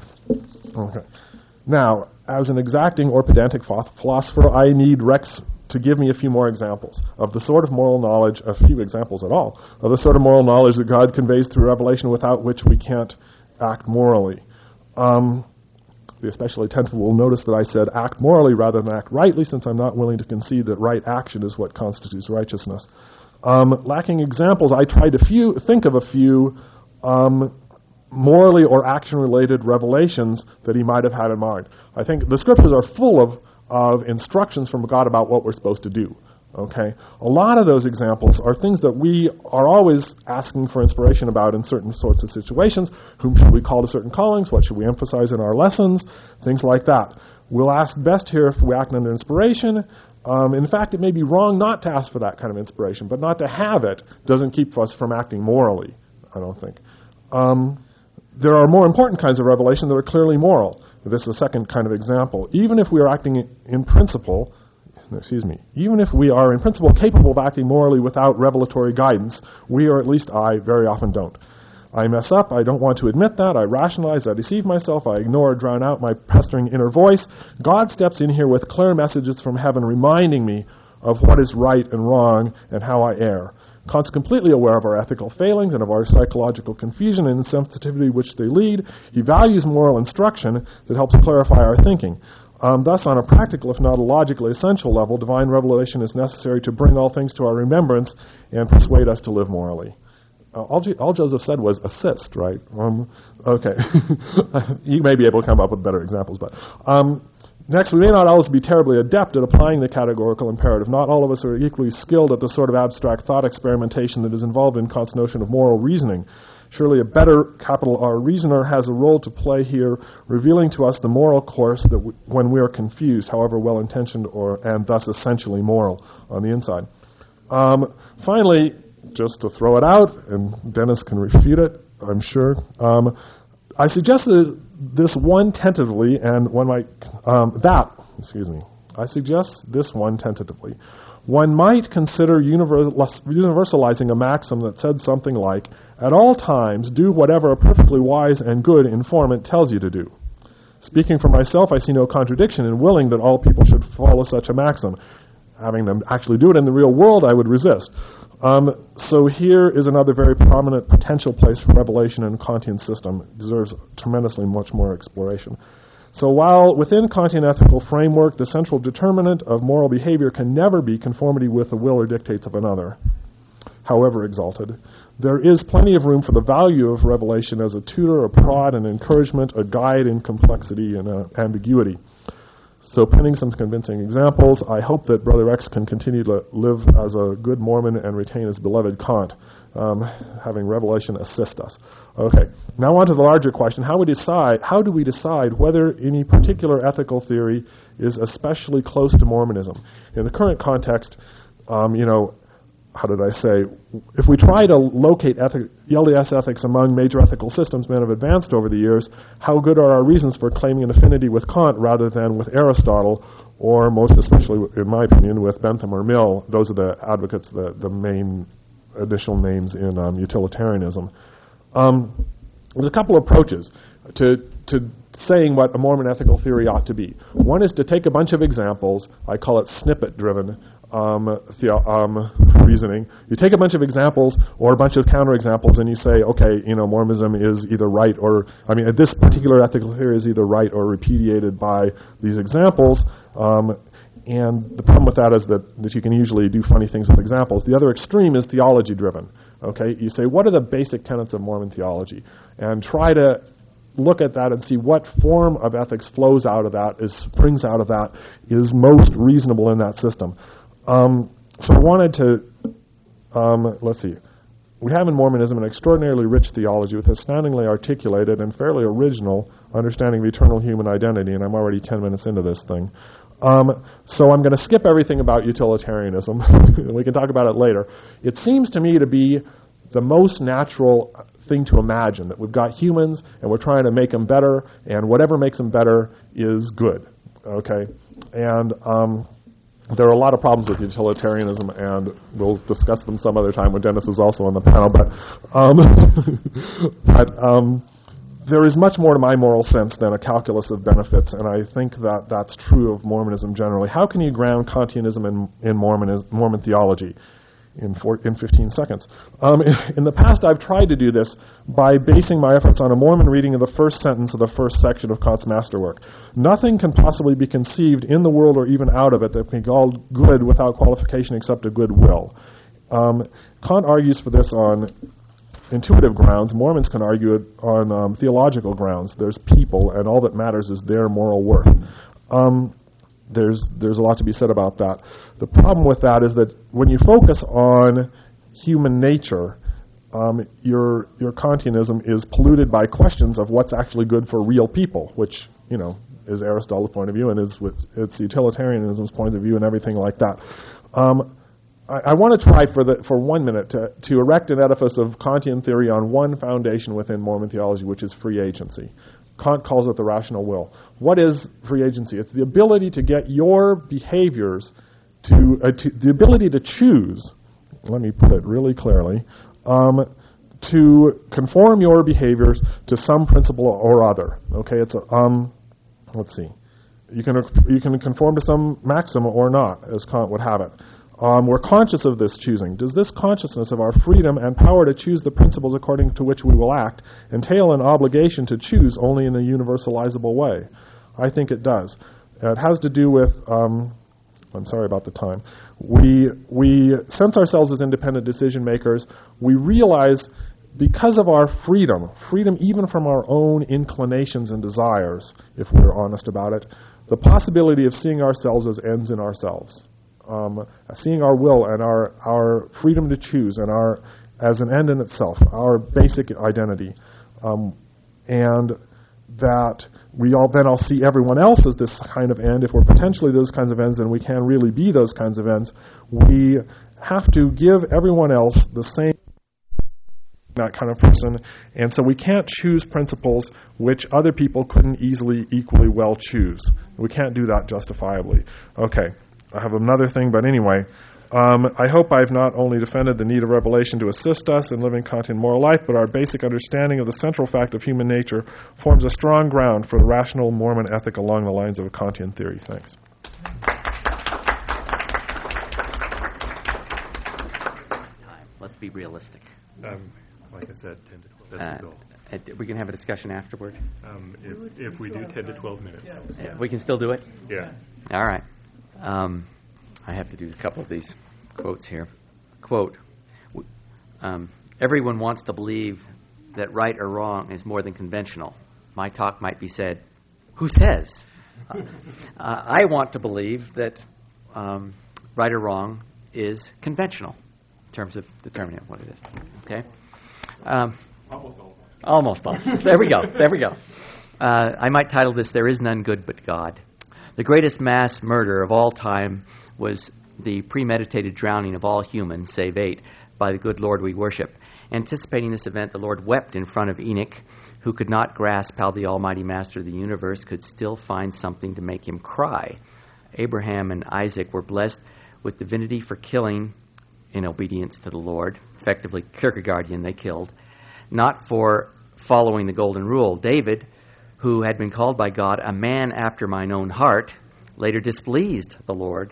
Okay. Now, as an exacting or pedantic philosopher, I need Rex to give me a few more examples of the sort of moral knowledge, a few examples at all, of the sort of moral knowledge that God conveys through revelation without which we can't act morally. Um, the especially attentive will notice that I said act morally rather than act rightly, since I'm not willing to concede that right action is what constitutes righteousness. Um, lacking examples, I tried to few, think of a few um, morally or action-related revelations that he might have had in mind. I think the scriptures are full of of instructions from God about what we're supposed to do. Okay? A lot of those examples are things that we are always asking for inspiration about in certain sorts of situations. Whom should we call to certain callings? What should we emphasize in our lessons? Things like that. We'll ask best here if we act under inspiration. Um, in fact, it may be wrong not to ask for that kind of inspiration, but not to have it doesn't keep us from acting morally, I don't think. Um, there are more important kinds of revelation that are clearly moral. This is a second kind of example. Even if we are acting in principle, excuse me, even if we are in principle capable of acting morally without revelatory guidance, we, or at least I, very often don't. I mess up, I don't want to admit that, I rationalize, I deceive myself, I ignore or drown out my pestering inner voice. God steps in here with clear messages from heaven reminding me of what is right and wrong and how I err. Kant's completely aware of our ethical failings and of our psychological confusion and insensitivity which they lead. He values moral instruction that helps clarify our thinking. Um, thus, on a practical, if not a logically essential level, divine revelation is necessary to bring all things to our remembrance and persuade us to live morally. Uh, all, G- all Joseph said was assist, right? Um, okay. You may be able to come up with better examples, but... Um, Next, we may not always be terribly adept at applying the categorical imperative. Not all of us are equally skilled at the sort of abstract thought experimentation that is involved in Kant's notion of moral reasoning. Surely a better, capital R, reasoner has a role to play here, revealing to us the moral course that w- when we are confused, however well-intentioned or and thus essentially moral on the inside. Um, finally, just to throw it out, and Dennis can refute it, I'm sure, um, I suggested this one tentatively, and one might, um, that, excuse me, I suggest this one tentatively. One might consider universalizing a maxim that said something like, at all times, do whatever a perfectly wise and good informant tells you to do. Speaking for myself, I see no contradiction in willing that all people should follow such a maxim. Having them actually do it in the real world, I would resist. Um, so here is another very prominent potential place for revelation in the Kantian system. It deserves tremendously much more exploration. So while within Kantian ethical framework, the central determinant of moral behavior can never be conformity with the will or dictates of another, however exalted, there is plenty of room for the value of revelation as a tutor, a prod, an encouragement, a guide in complexity and uh, ambiguity. So penning some convincing examples, I hope that Brother X can continue to live as a good Mormon and retain his beloved Kant, um, having revelation assist us. Okay, now on to the larger question. How, we decide, how do we decide whether any particular ethical theory is especially close to Mormonism? In the current context, um, you know, how did I say, if we try to locate ethic, L D S ethics among major ethical systems men have advanced over the years, how good are our reasons for claiming an affinity with Kant rather than with Aristotle, or most especially, in my opinion, with Bentham or Mill? Those are the advocates, the, the main initial names in um, utilitarianism. Um, there's a couple approaches to to saying what a Mormon ethical theory ought to be. One is to take a bunch of examples, I call it snippet-driven, um, theo- um, reasoning. You take a bunch of examples or a bunch of counterexamples, and you say, okay, you know, Mormonism is either right or, I mean, this particular ethical theory is either right or repudiated by these examples. Um, and the problem with that is that, that you can usually do funny things with examples. The other extreme is theology-driven. Okay, you say, what are the basic tenets of Mormon theology? And try to look at that and see what form of ethics flows out of that, is springs out of that, is most reasonable in that system. Um, so I wanted to, um, let's see, we have in Mormonism an extraordinarily rich theology with astoundingly articulated and fairly original understanding of eternal human identity, and I'm already ten minutes into this thing. Um, so I'm going to skip everything about utilitarianism. We can talk about it later. It seems to me to be the most natural thing to imagine, that we've got humans and we're trying to make them better, and whatever makes them better is good. Okay? And um, there are a lot of problems with utilitarianism, and we'll discuss them some other time when Dennis is also on the panel. But, um, but um, there is much more to my moral sense than a calculus of benefits, and I think that that's true of Mormonism generally. How can you ground Kantianism in, in Mormonism, Mormon theology? In, four, in fifteen seconds. Um, in the past, I've tried to do this by basing my efforts on a Mormon reading of the first sentence of the first section of Kant's masterwork. Nothing can possibly be conceived in the world or even out of it that can be called good without qualification except a good will. Um, Kant argues for this on intuitive grounds. Mormons can argue it on um, theological grounds. There's people, and all that matters is their moral worth. Um, there's there's a lot to be said about that. The problem with that is that when you focus on human nature, um, your your Kantianism is polluted by questions of what's actually good for real people, which, you know, is Aristotle's point of view and is it's utilitarianism's point of view and everything like that. Um, I, I want to try for the for one minute to, to erect an edifice of Kantian theory on one foundation within Mormon theology, which is free agency. Kant calls it the rational will. What is free agency? It's the ability to get your behaviors to, uh, to the ability to choose, let me put it really clearly, um, to conform your behaviors to some principle or other. Okay, it's a, um, let's see. You can you can conform to some maxim or not, as Kant would have it. Um, we're conscious of this choosing. Does this consciousness of our freedom and power to choose the principles according to which we will act entail an obligation to choose only in a universalizable way? I think it does. It has to do with, um, I'm sorry about the time, we, we sense ourselves as independent decision makers. We realize because of our freedom, freedom even from our own inclinations and desires, if we're honest about it, the possibility of seeing ourselves as ends in ourselves. Um, seeing our will and our, our freedom to choose and our as an end in itself, our basic identity, um, and that we all then all see everyone else as this kind of end. If we're potentially those kinds of ends, then we can really be those kinds of ends. We have to give everyone else the same, that kind of person, and so we can't choose principles which other people couldn't easily equally well choose. We can't do that justifiably. Okay. I have another thing, but anyway, um, I hope I've not only defended the need of revelation to assist us in living Kantian moral life, but our basic understanding of the central fact of human nature forms a strong ground for the rational Mormon ethic along the lines of a Kantian theory. Thanks. Let's be realistic. Um, like I said, ten to twelve. That's Uh, the goal. uh, we can have a discussion afterward. Um, if, if we do ten to twelve minutes. Yeah, we can still do it? Yeah. All right. Um, I have to do a couple of these quotes here. Quote, w- um, everyone wants to believe that right or wrong is more than conventional. My talk might be said, who says? uh, I want to believe that um, right or wrong is conventional in terms of determining what it is. Okay? Um, Almost all. Almost all. There we go. There we go. Uh, I might title this, There Is None Good But God. The greatest mass murder of all time was the premeditated drowning of all humans, save eight, by the good Lord we worship. Anticipating this event, the Lord wept in front of Enoch, who could not grasp how the almighty master of the universe could still find something to make him cry. Abraham and Isaac were blessed with divinity for killing in obedience to the Lord. Effectively, Kierkegaardian, they killed. Not for following the golden rule. David, who had been called by God a man after mine own heart, later displeased the Lord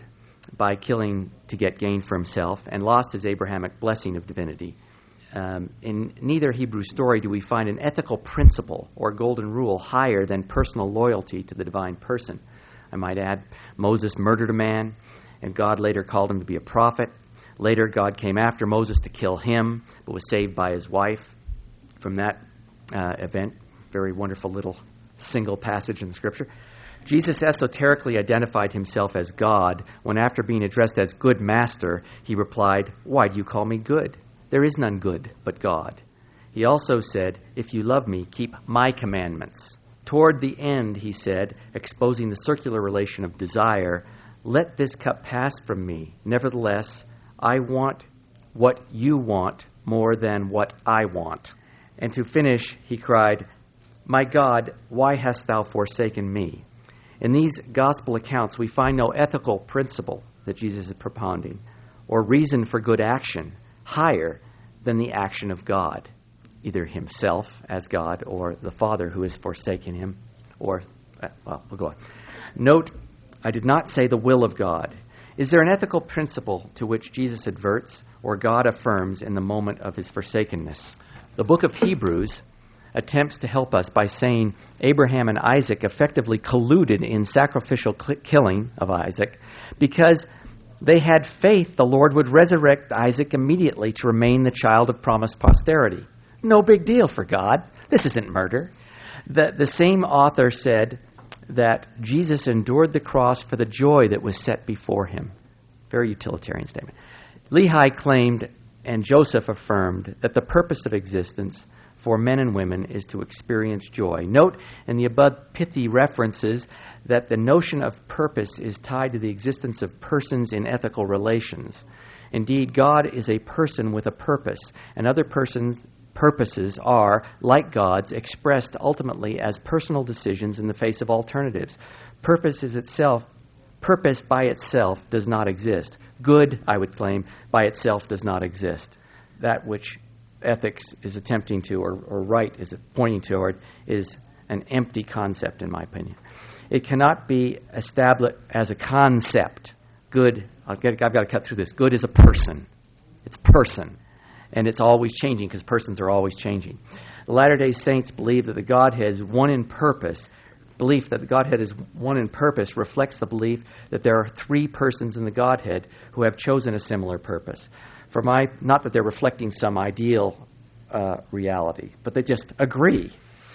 by killing to get gain for himself and lost his Abrahamic blessing of divinity. Um, in neither Hebrew story do we find an ethical principle or golden rule higher than personal loyalty to the divine person. I might add, Moses murdered a man, and God later called him to be a prophet. Later, God came after Moses to kill him, but was saved by his wife from that uh, event. Very wonderful little single passage in the Scripture. Jesus esoterically identified himself as God when, after being addressed as good master, he replied, "Why do you call me good? There is none good but God." He also said, "If you love me, keep my commandments." Toward the end, he said, exposing the circular relation of desire, "Let this cup pass from me. Nevertheless, I want what you want more than what I want." And to finish, he cried, "My God, why hast thou forsaken me?" In these gospel accounts, we find no ethical principle that Jesus is propounding or reason for good action higher than the action of God, either himself as God or the Father who has forsaken him, or, well, we'll go on. Note, I did not say the will of God. Is there an ethical principle to which Jesus adverts or God affirms in the moment of his forsakenness? The book of Hebrews attempts to help us by saying Abraham and Isaac effectively colluded in sacrificial killing of Isaac because they had faith the Lord would resurrect Isaac immediately to remain the child of promised posterity. No big deal for God. This isn't murder. The, the same author said that Jesus endured the cross for the joy that was set before him. Very utilitarian statement. Lehi claimed, and Joseph affirmed, that the purpose of existence for men and women is to experience joy. Note in the above pithy references that the notion of purpose is tied to the existence of persons in ethical relations. Indeed, God is a person with a purpose, and other persons' purposes are, like God's, expressed ultimately as personal decisions in the face of alternatives. Purpose is itself, purpose by itself does not exist. Good, I would claim, by itself does not exist. That which ethics is attempting to, or, or right is pointing toward, is an empty concept, in my opinion. It cannot be established as a concept. Good, I'll get, I've got to cut through this. Good is a person. It's person. And it's always changing because persons are always changing. The Latter-day Saints believe that the Godhead is one in purpose. Belief that the Godhead is one in purpose reflects the belief that there are three persons in the Godhead who have chosen a similar purpose. For my, not that they're reflecting some ideal uh, reality, but they just agree.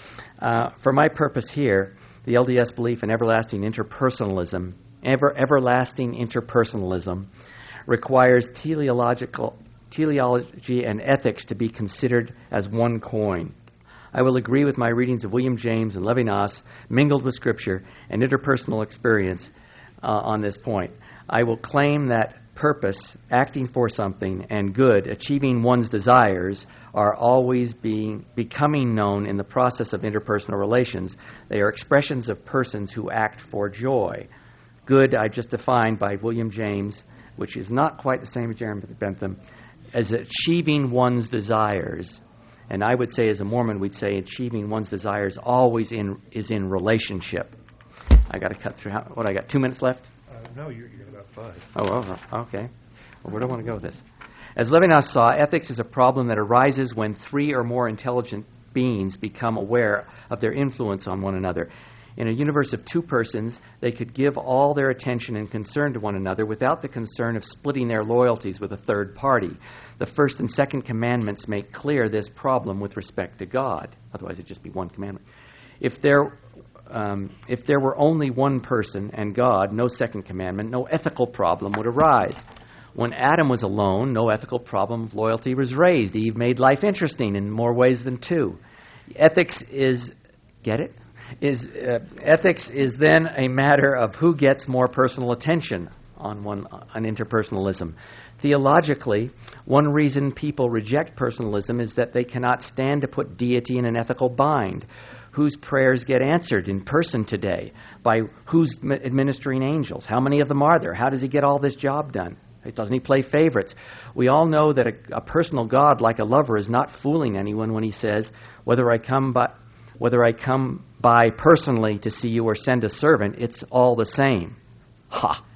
Uh, for my purpose here, the L D S belief in everlasting interpersonalism, ever everlasting interpersonalism, requires teleological teleology and ethics to be considered as one coin. I will agree with my readings of William James and Levinas, mingled with Scripture and interpersonal experience uh, on this point. I will claim that purpose, acting for something, and good, achieving one's desires, are always being becoming known in the process of interpersonal relations. They are expressions of persons who act for joy. Good, I just defined by William James, which is not quite the same as Jeremy Bentham, as achieving one's desires. And I would say, as a Mormon, we'd say achieving one's desires always in is in relationship. I got to cut through. How, what, I got two minutes left? Uh, no, you're, you're about five. Oh, oh, okay. Well, where do I want to go with this? As Levinas saw, ethics is a problem that arises when three or more intelligent beings become aware of their influence on one another. In a universe of two persons, they could give all their attention and concern to one another without the concern of splitting their loyalties with a third party. The first and second commandments make clear this problem with respect to God. Otherwise, it'd just be one commandment. If there, um, if there were only one person and God, no second commandment, no ethical problem would arise. When Adam was alone, no ethical problem of loyalty was raised. Eve made life interesting in more ways than two. Ethics is, get it? Is uh, ethics is then a matter of who gets more personal attention on one on interpersonalism. Theologically, one reason people reject personalism is that they cannot stand to put deity in an ethical bind. Whose prayers get answered in person today? By who's administering angels? How many of them are there? How does he get all this job done? Doesn't he play favorites? We all know that a, a personal God, like a lover, is not fooling anyone when he says, "Whether I come by, whether I come by personally to see you or send a servant, it's all the same." Ha!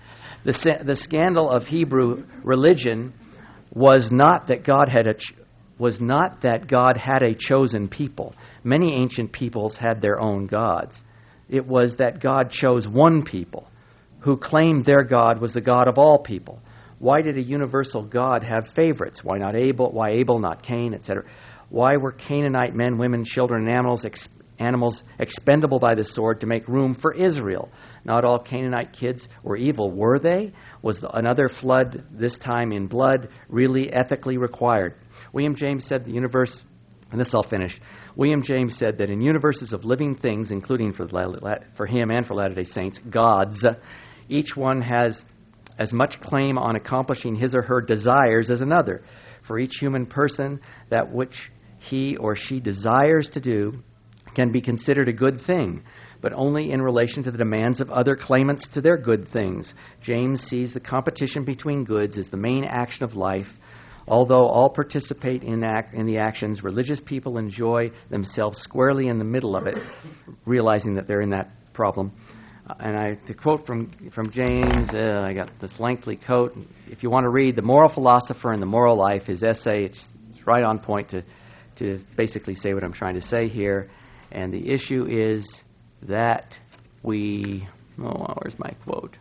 The, sa- the scandal of Hebrew religion was not that God had a ch- was not that God had a chosen people. Many ancient peoples had their own gods. It was that God chose one people who claimed their God was the God of all people. Why did a universal God have favorites? Why not Abel? Why Abel, not Cain, et cetera? Why were Canaanite men, women, children, and animals ex- animals expendable by the sword to make room for Israel? Not all Canaanite kids were evil, were they? Was the, another flood, this time in blood, really ethically required? William James said the universe, and this I'll finish. William James said that in universes of living things, including for, for him and for Latter-day Saints, gods, each one has as much claim on accomplishing his or her desires as another. For each human person, that which he or she desires to do can be considered a good thing, but only in relation to the demands of other claimants to their good things. James sees the competition between goods as the main action of life. Although all participate in, act, in the actions, religious people enjoy themselves squarely in the middle of it, realizing that they're in that problem. Uh, and I, to quote from, from James, uh, I got this lengthy quote. If you want to read The Moral Philosopher and the Moral Life, his essay, it's, it's right on point to, to basically say what I'm trying to say here. And the issue is that we... Oh, where's my quote?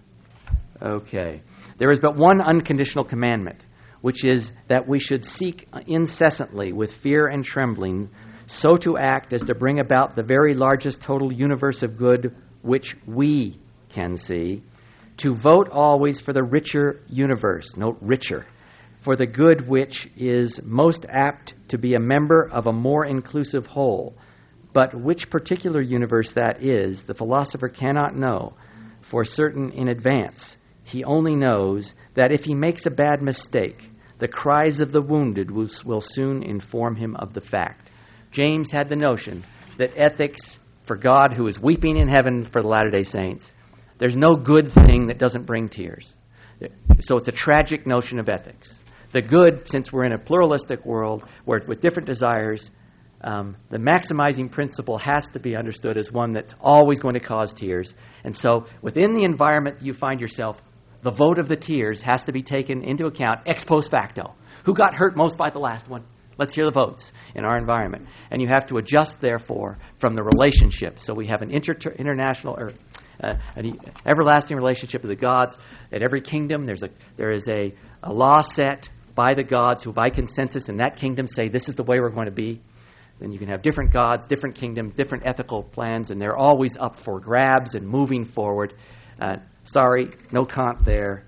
Okay. There is but one unconditional commandment, which is that we should seek incessantly with fear and trembling so to act as to bring about the very largest total universe of good which we can see, to vote always for the richer universe, note richer, for the good which is most apt to be a member of a more inclusive whole. But which particular universe that is, the philosopher cannot know for certain in advance. He only knows that if he makes a bad mistake, the cries of the wounded will, will soon inform him of the fact. James had the notion that ethics for God, who is weeping in heaven for the Latter-day Saints, there's no good thing that doesn't bring tears. So it's a tragic notion of ethics. The good, since we're in a pluralistic world where with different desires, um, the maximizing principle has to be understood as one that's always going to cause tears. And so within the environment you find yourself, the vote of the tears has to be taken into account ex post facto. Who got hurt most by the last one? Let's hear the votes in our environment. And you have to adjust, therefore, from the relationship. So we have an inter- international or uh, an everlasting relationship with the gods. At every kingdom, there's a there is a, a law set by the gods who, by consensus in that kingdom, say this is the way we're going to be. Then you can have different gods, different kingdoms, different ethical plans, and they're always up for grabs and moving forward. Uh, sorry, no Kant there.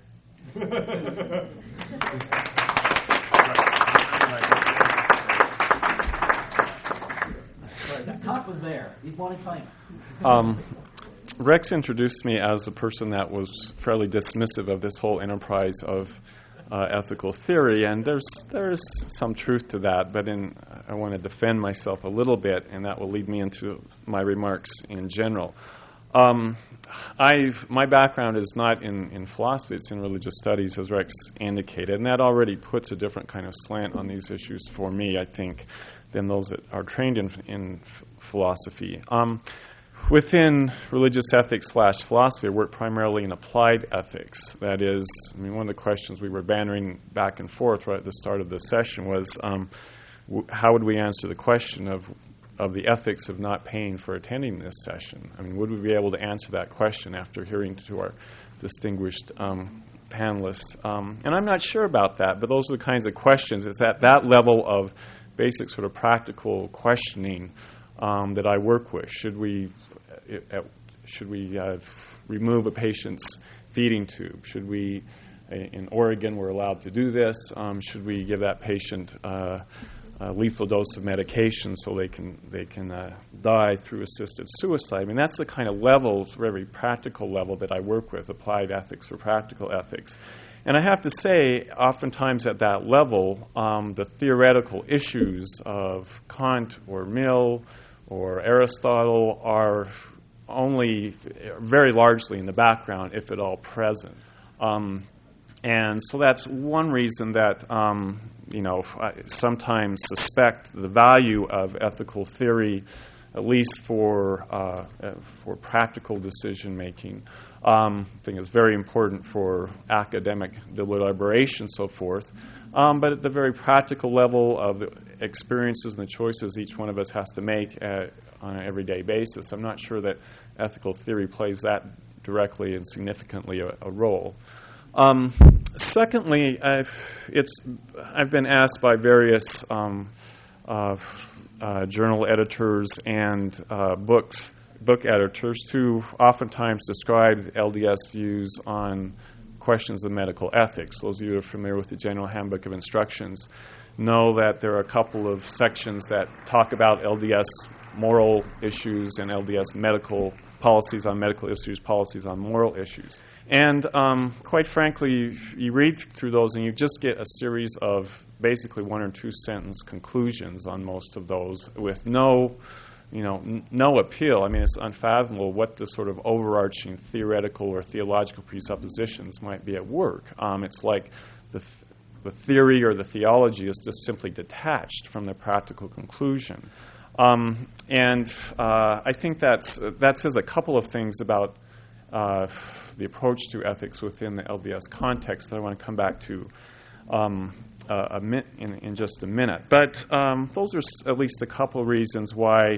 Kant was there. He's wanting claim. Um, Rex introduced me as a person that was fairly dismissive of this whole enterprise of uh, ethical theory, and there's there's some truth to that. But in I want to defend myself a little bit, and that will lead me into my remarks in general. Um, I've my background is not in, in philosophy; it's in religious studies, as Rex indicated, and that already puts a different kind of slant on these issues for me, I think, than those that are trained in in f- philosophy. Um, within religious ethics slash philosophy, I work primarily in applied ethics. That is, I mean, one of the questions we were bantering back and forth right at the start of the session was, um, w- how would we answer the question of of the ethics of not paying for attending this session? I mean, would we be able to answer that question after hearing to our distinguished um, panelists? Um, and I'm not sure about that, but those are the kinds of questions. It's at that level of basic sort of practical questioning um, that I work with. Should we uh, should we uh, remove a patient's feeding tube? Should we, in Oregon, we're allowed to do this. Um, should we give that patient uh, a lethal dose of medication so they can they can uh, die through assisted suicide? I mean, that's the kind of level, very practical level that I work with, applied ethics or practical ethics. And I have to say, oftentimes at that level, um, the theoretical issues of Kant or Mill or Aristotle are only very largely in the background, if at all present. Um, and so that's one reason that, um, you know, I sometimes suspect the value of ethical theory at least for uh, uh, for practical decision making. Um, I think it's very important for academic deliberation and so forth. Um, but at the very practical level of the experiences and the choices each one of us has to make uh, on an everyday basis, I'm not sure that ethical theory plays that directly and significantly a, a role. Um, secondly, I've, it's, I've been asked by various um, uh, uh, journal editors and uh, books, book editors to oftentimes describe L D S views on questions of medical ethics. Those of you who are familiar with the General Handbook of Instructions know that there are a couple of sections that talk about L D S moral issues and L D S medical policies on medical issues, policies on moral issues. And um, quite frankly, you, you read through those and you just get a series of basically one or two sentence conclusions on most of those with no you know, n- no appeal. I mean, it's unfathomable what the sort of overarching theoretical or theological presuppositions might be at work. Um, it's like the, th- the theory or the theology is just simply detached from the practical conclusion. Um, and uh, I think that's, that says a couple of things about uh, the approach to ethics within the L D S context that I want to come back to um, Uh, a mi- in, in just a minute. But um, those are s- at least a couple of reasons why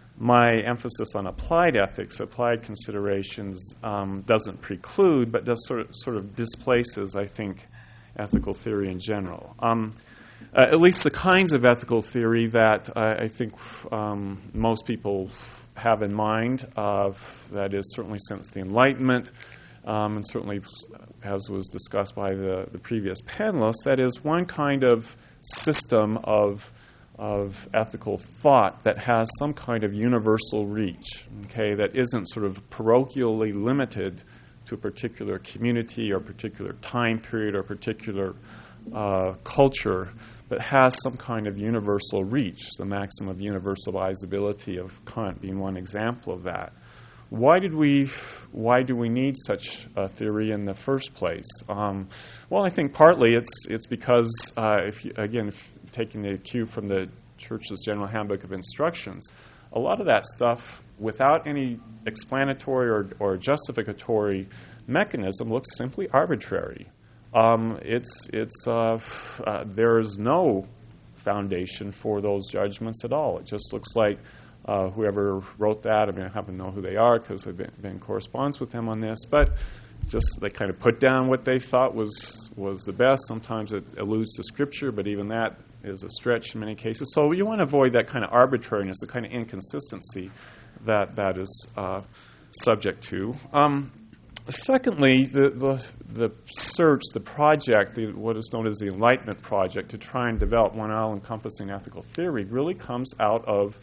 my emphasis on applied ethics, applied considerations, um, doesn't preclude, but does sort of, sort of displaces, I think, ethical theory in general. Um, uh, at least the kinds of ethical theory that I, I think um, most people have in mind, of, that is certainly since the Enlightenment, Um, and certainly, as was discussed by the, the previous panelists, that is one kind of system of, of ethical thought that has some kind of universal reach, okay, that isn't sort of parochially limited to a particular community or particular time period or particular uh, culture, but has some kind of universal reach, the maxim of universalizability of Kant being one example of that. Why did we? Why do we need such a theory in the first place? Um, well, I think partly it's it's because uh, if you, again, if taking the cue from the Church's General Handbook of Instructions, a lot of that stuff, without any explanatory or, or justificatory mechanism, looks simply arbitrary. Um, it's it's uh, uh, there is no foundation for those judgments at all. It just looks like. Uh, whoever wrote that, I mean, I happen to know who they are because I've been, been in correspondence with them on this, but just they kind of put down what they thought was was the best. Sometimes it alludes to Scripture, but even that is a stretch in many cases. So you want to avoid that kind of arbitrariness, the kind of inconsistency that that is uh, subject to. Um, secondly, the, the the search, the project, the, what is known as the Enlightenment Project, to try and develop one all-encompassing ethical theory really comes out of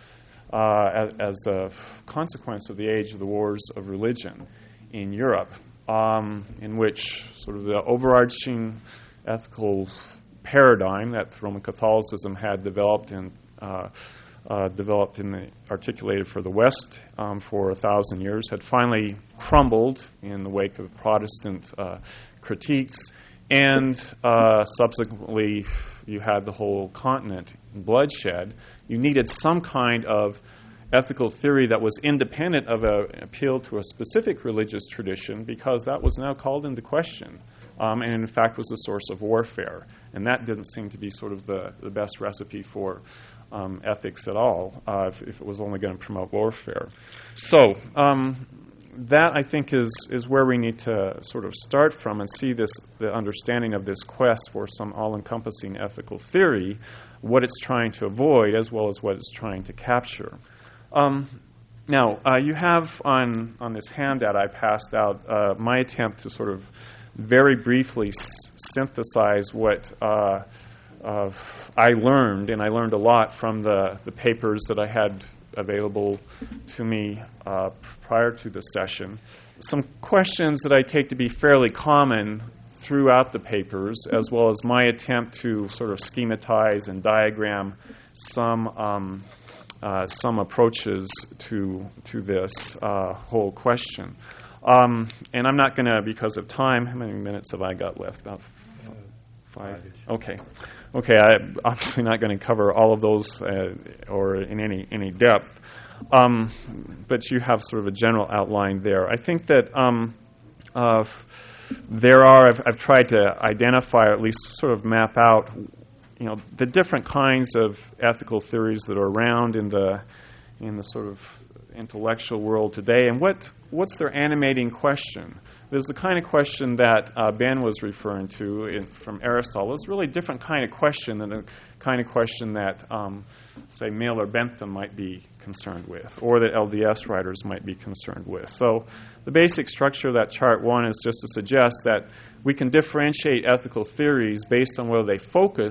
Uh, as, as a consequence of the age of the wars of religion in Europe, um, in which sort of the overarching ethical paradigm that Roman Catholicism had developed and uh, uh, developed in the articulated for the West um, for a thousand years had finally crumbled in the wake of Protestant uh, critiques, and uh, subsequently you had the whole continent in bloodshed. You needed some kind of ethical theory that was independent of an appeal to a specific religious tradition, because that was now called into question, um, and in fact was the source of warfare. And that didn't seem to be sort of the, the best recipe for um, ethics at all, uh, if, if it was only going to promote warfare. So um, that, I think, is, is where we need to sort of start from and see this, the understanding of this quest for some all-encompassing ethical theory, what it's trying to avoid as well as what it's trying to capture. Um, now, uh, you have on, on this handout I passed out uh, my attempt to sort of very briefly s- synthesize what uh, uh, I learned, and I learned a lot from the, the papers that I had available to me uh, prior to the session. Some questions that I take to be fairly common throughout the papers, as well as my attempt to sort of schematize and diagram some um, uh, some approaches to to this uh, whole question. Um, and I'm not going to, because of time, how many minutes have I got left? About five. Okay. Okay, I'm obviously not going to cover all of those uh, or in any any depth. Um, but you have sort of a general outline there. I think that um, uh, there are, I've, I've tried to identify, or at least sort of map out, you know, the different kinds of ethical theories that are around in the in the sort of intellectual world today, and what what's their animating question. There's the kind of question that uh, Ben was referring to in, from Aristotle. It's really a different kind of question than the kind of question that, um, say, Mill or Bentham might be concerned with, or that L D S writers might be concerned with. So the basic structure of that chart one is just to suggest that we can differentiate ethical theories based on whether they focus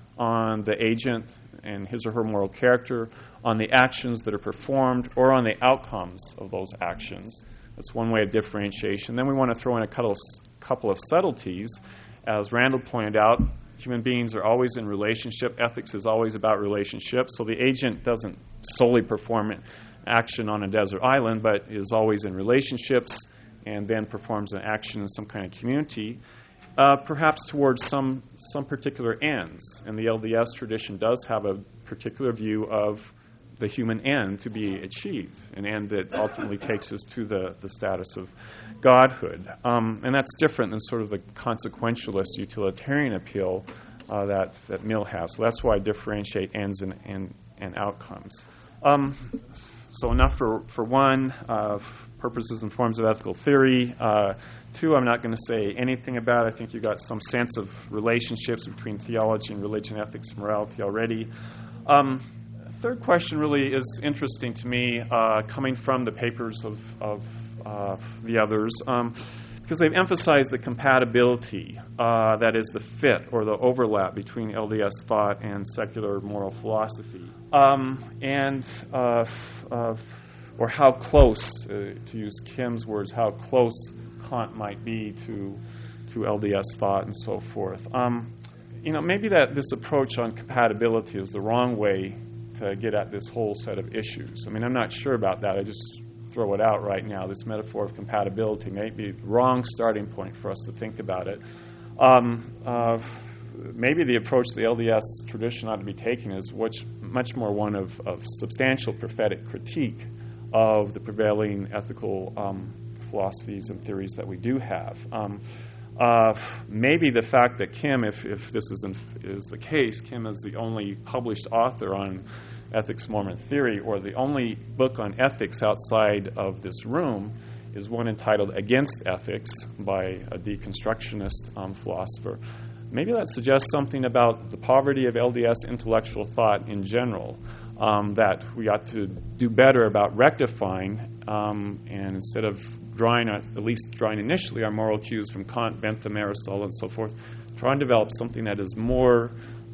on the agent and his or her moral character, on the actions that are performed, or on the outcomes of those actions. That's one way of differentiation. Then we want to throw in a couple of, couple of subtleties. As Randall pointed out, human beings are always in relationship. Ethics is always about relationships. So the agent doesn't solely perform an action on a desert island, but is always in relationships and then performs an action in some kind of community, uh, perhaps towards some, some particular ends. And the L D S tradition does have a particular view of the human end to be achieved, an end that ultimately takes us to the, the status of godhood. Um, and that's different than sort of the consequentialist utilitarian appeal uh, that, that Mill has. So that's why I differentiate ends and, and, and outcomes. Um, so enough for, for one, uh, purposes and forms of ethical theory. Uh, two, I'm not going to say anything about. I think you got some sense of relationships between theology and religion, ethics, and morality already. Um, Third question really is interesting to me, uh, coming from the papers of, of uh, the others, um, because they've emphasized the compatibility, uh, that is the fit or the overlap between L D S thought and secular moral philosophy, um, and uh, uh, or how close, uh, to use Kim's words, how close Kant might be to to L D S thought and so forth. Um, you know, maybe that this approach on compatibility is the wrong way to get at this whole set of issues. I mean, I'm not sure about that. I just throw it out right now. This metaphor of compatibility may be the wrong starting point for us to think about it. Um, uh, maybe the approach the L D S tradition ought to be taking is much, much more one of, of substantial prophetic critique of the prevailing ethical um, philosophies and theories that we do have. Um, Uh, maybe the fact that Kim, if, if this is, in, is the case, Kim is the only published author on ethics, Mormon theory, or the only book on ethics outside of this room is one entitled Against Ethics by a deconstructionist um, philosopher. Maybe that suggests something about the poverty of L D S intellectual thought in general, um, that we ought to do better about rectifying, um, and instead of drawing, at least drawing initially, our moral cues from Kant, Bentham, Aristotle, and so forth, try and develop something that is more,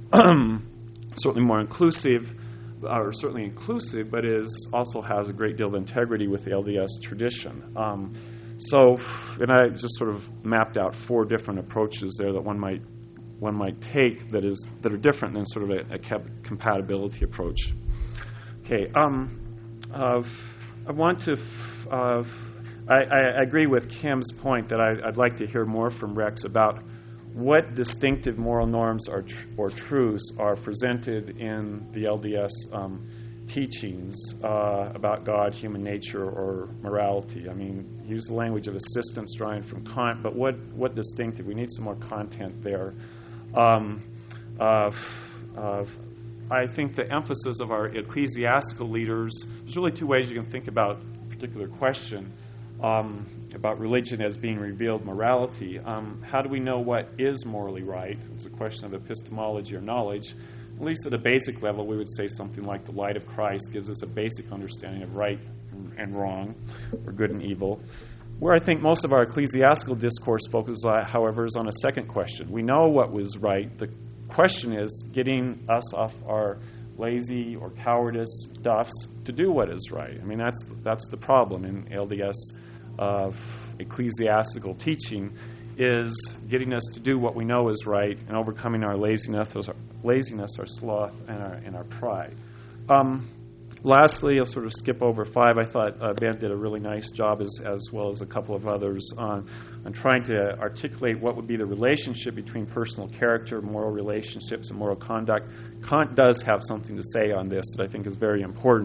certainly more inclusive, or certainly inclusive, but is also has a great deal of integrity with the L D S tradition. Um, so, and I just sort of mapped out four different approaches there that one might one might take that is that are different than sort of a, a compatibility approach. Okay, um, uh, I want to. Uh, I, I agree with Kim's point that I, I'd like to hear more from Rex about what distinctive moral norms are tr- or truths are presented in the L D S um, teachings uh, about God, human nature, or morality. I mean, use the language of assistance drawing from Kant, but what, what distinctive? We need some more content there. Um, uh, uh, I think the emphasis of our ecclesiastical leaders, there's really two ways you can think about a particular question. Um, about religion as being revealed morality. Um, how do we know what is morally right? It's a question of epistemology or knowledge. At least at a basic level, we would say something like the light of Christ gives us a basic understanding of right and wrong, or good and evil. Where I think most of our ecclesiastical discourse focuses, however, is on a second question. We know what was right. The question is getting us off our lazy or cowardice duffs to do what is right. I mean, that's that's the problem in L D S of ecclesiastical teaching, is getting us to do what we know is right and overcoming our laziness, our laziness, our sloth, and our and our pride. Um, lastly, I'll sort of skip over five. I thought uh, Ben did a really nice job, as as well as a couple of others, on on trying to articulate what would be the relationship between personal character, moral relationships, and moral conduct. Kant does have something to say on this that I think is very important.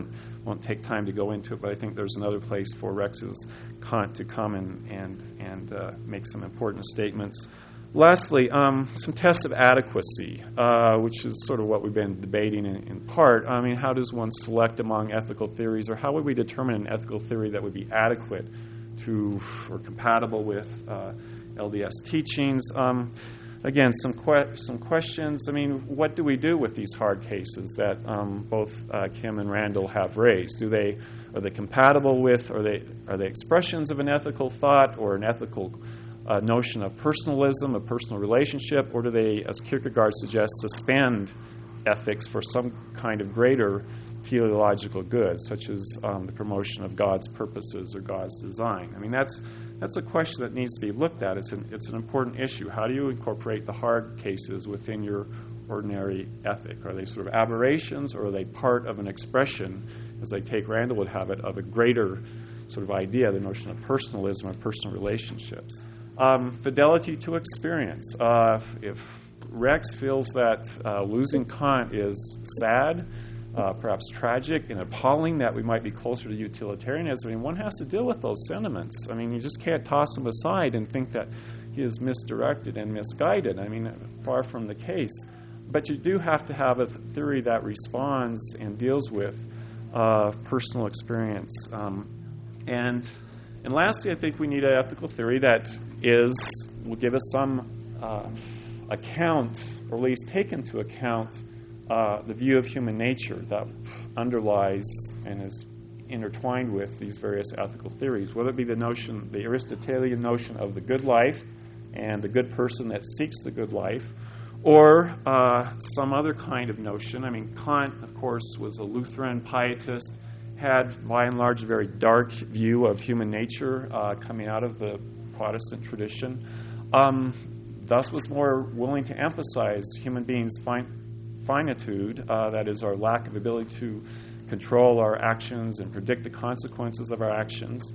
won't take time to go into it, but I think there's another place for Rex's Kant to come and and and uh, make some important statements. Lastly, um, some tests of adequacy, uh, which is sort of what we've been debating in, in part. I mean, how does one select among ethical theories, or how would we determine an ethical theory that would be adequate to or compatible with uh, L D S teachings? Um, again, some que- some questions. I mean, what do we do with these hard cases that um, both uh, Kim and Randall have raised? Do they are they compatible with? Are they are they expressions of an ethical thought or an ethical Uh, notion of personalism, a personal relationship, or do they, as Kierkegaard suggests, suspend ethics for some kind of greater teleological good, such as um, the promotion of God's purposes or God's design? I mean, that's that's a question that needs to be looked at. It's an, it's an important issue. How do you incorporate the hard cases within your ordinary ethic? Are they sort of aberrations, or are they part of an expression, as I take Randall would have it, of a greater sort of idea, the notion of personalism or personal relationships? Um, fidelity to experience. Uh, if Rex feels that uh, losing Kant is sad, uh, perhaps tragic and appalling, that we might be closer to utilitarianism, I mean, one has to deal with those sentiments. I mean, you just can't toss them aside and think that he is misdirected and misguided. I mean, far from the case. But you do have to have a theory that responds and deals with uh, personal experience. Um, and And lastly, I think we need an ethical theory that is will give us some uh, account, or at least take into account, uh, the view of human nature that underlies and is intertwined with these various ethical theories, whether it be the notion, the Aristotelian notion of the good life and the good person that seeks the good life, or uh, some other kind of notion. I mean, Kant, of course, was a Lutheran pietist, had, by and large, a very dark view of human nature uh, coming out of the Protestant tradition, um, thus was more willing to emphasize human beings' fin- finitude, uh, that is, our lack of ability to control our actions and predict the consequences of our actions.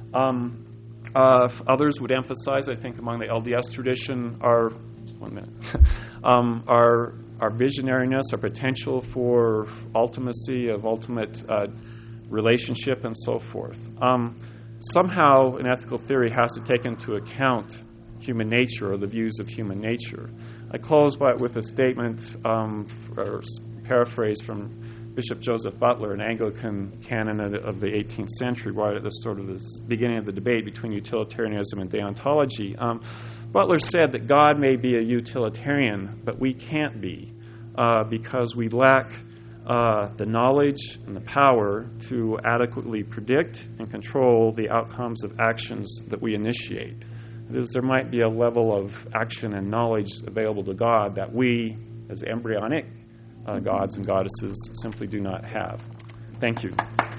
Um, uh, others would emphasize, I think, among the L D S tradition, our, one minute, um, our, our visionariness, our potential for ultimacy, of ultimate uh, relationship, and so forth. Um, somehow, an ethical theory has to take into account human nature, or the views of human nature. I close by with a statement, um, or paraphrase from Bishop Joseph Butler, an Anglican canon of the eighteenth century, right at the sort of the beginning of the debate between utilitarianism and deontology. Um, Butler said that God may be a utilitarian, but we can't be, uh, because we lack Uh, the knowledge and the power to adequately predict and control the outcomes of actions that we initiate. That is, there might be a level of action and knowledge available to God that we, as embryonic uh, gods and goddesses, simply do not have. Thank you.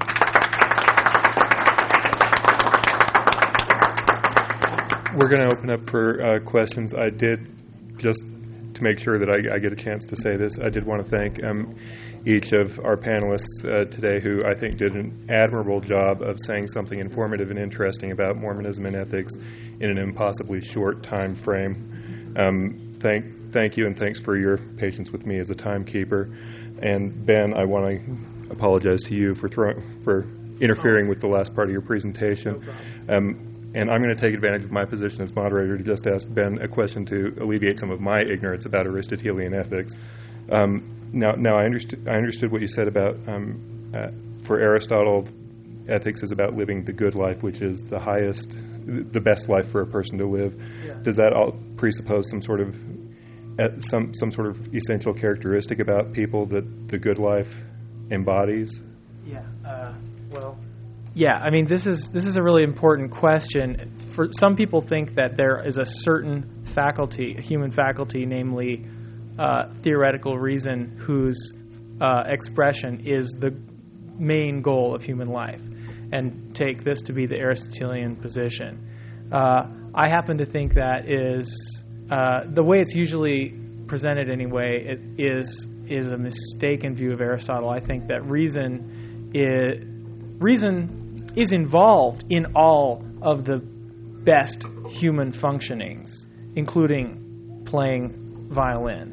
We're going to open up for uh, questions. I did, just to make sure that I, I get a chance to say this, I did want to thank um, each of our panelists uh, today, who I think did an admirable job of saying something informative and interesting about Mormonism and ethics in an impossibly short time frame. Um, thank, thank you, and thanks for your patience with me as a timekeeper. And Ben, I want to apologize to you for throw, for interfering with the last part of your presentation. No um, and I'm going to take advantage of my position as moderator to just ask Ben a question to alleviate some of my ignorance about Aristotelian ethics. Um, Now, now I understood. I understood what you said about um, uh, for Aristotle, ethics is about living the good life, which is the highest, the best life for a person to live. Yeah. Does that all presuppose some sort of uh, some some sort of essential characteristic about people that the good life embodies? Yeah. Uh, well. Yeah. I mean, this is this is a really important question. For some people, think that there is a certain faculty, a human faculty, namely Uh, theoretical reason, whose uh, expression is the main goal of human life, and take this to be the Aristotelian position. Uh, I happen to think that is uh, the way it's usually presented. Anyway, it is is a mistaken view of Aristotle. I think that reason is reason is involved in all of the best human functionings, including playing violin.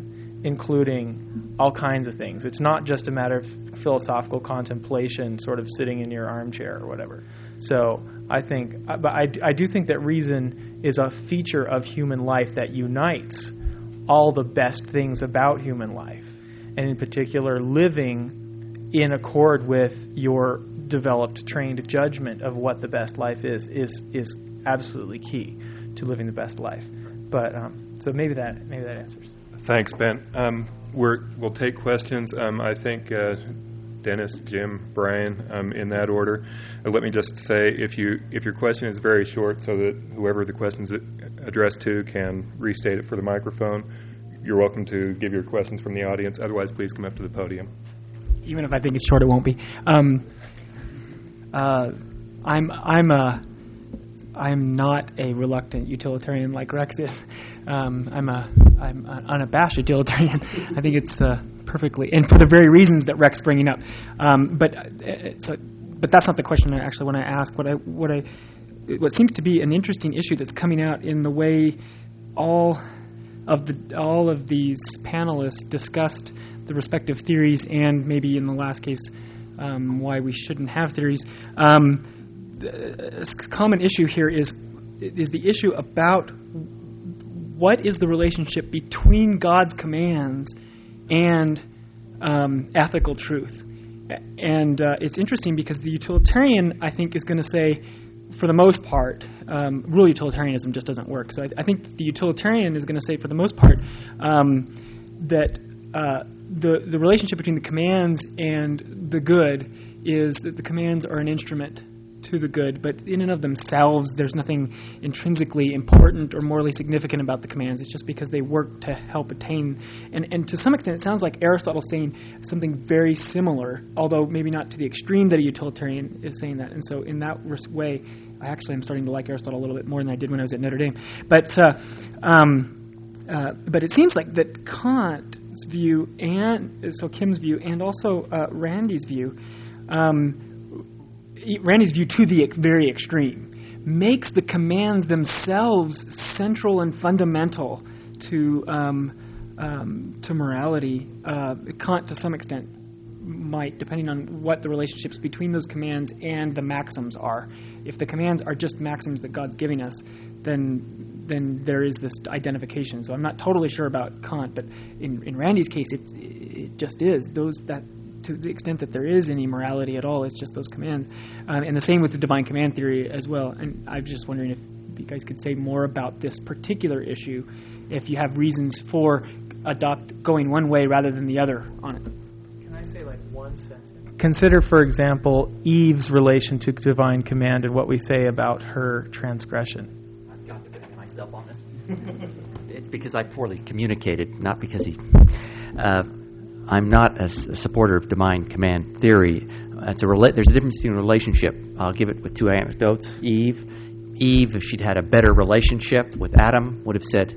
including all kinds of things. It's not just a matter of philosophical contemplation, sort of sitting in your armchair or whatever. So I think, but I, I do think that reason is a feature of human life that unites all the best things about human life, and in particular, living in accord with your developed, trained judgment of what the best life is, is is absolutely key to living the best life. But um, so maybe that maybe that answers. Thanks, Ben. Um, we're, we'll take questions. Um, I think uh, Dennis, Jim, Brian, um, in that order. Uh, let me just say, if you if your question is very short, so that whoever the question is addressed to can restate it for the microphone, you're welcome to give your questions from the audience. Otherwise, please come up to the podium. Even if I think it's short, it won't be. Um, uh, I'm I'm a I'm not a reluctant utilitarian like Rex is. Um, I'm a I'm an unabashed utilitarian. I think it's uh, perfectly, and for the very reasons that Rex bringing up. Um, but it's a, but that's not the question I actually want to ask. What I what I what seems to be an interesting issue that's coming out in the way all of the all of these panelists discussed the respective theories, and maybe in the last case, um, why we shouldn't have theories. Um, a common issue here is is the issue about what is the relationship between God's commands and um, ethical truth. And uh, it's interesting because the utilitarian, I think, is going to say, for the most part, um, real utilitarianism just doesn't work. So I, I think the utilitarian is going to say, for the most part, um, that uh, the the relationship between the commands and the good is that the commands are an instrument to the good, but in and of themselves, there's nothing intrinsically important or morally significant about the commands. It's just because they work to help attain. And, and to some extent, it sounds like Aristotle's saying something very similar, although maybe not to the extreme that a utilitarian is saying that. And so in that way, I actually am starting to like Aristotle a little bit more than I did when I was at Notre Dame. But uh, um, uh, but it seems like that Kant's view, and so Kim's view, and also uh, Randy's view, um, Randy's view to the very extreme, makes the commands themselves central and fundamental to um, um, to morality. Uh, Kant, to some extent, might, depending on what the relationships between those commands and the maxims are. If the commands are just maxims that God's giving us, then then there is this identification. So I'm not totally sure about Kant, but in, in Randy's case, it it just is those that. To the extent that there is any morality at all, it's just those commands. Um, and the same with the divine command theory as well. And I'm just wondering if you guys could say more about this particular issue, if you have reasons for adopt going one way rather than the other on it. Can I say like one sentence? Consider, for example, Eve's relation to divine command and what we say about her transgression. I've got to defend myself on this. It's because I poorly communicated, not because he... Uh, I'm not a, a supporter of divine command theory. It's a rela- there's a difference between a relationship. I'll give it with two anecdotes. Eve, Eve, if she'd had a better relationship with Adam, would have said,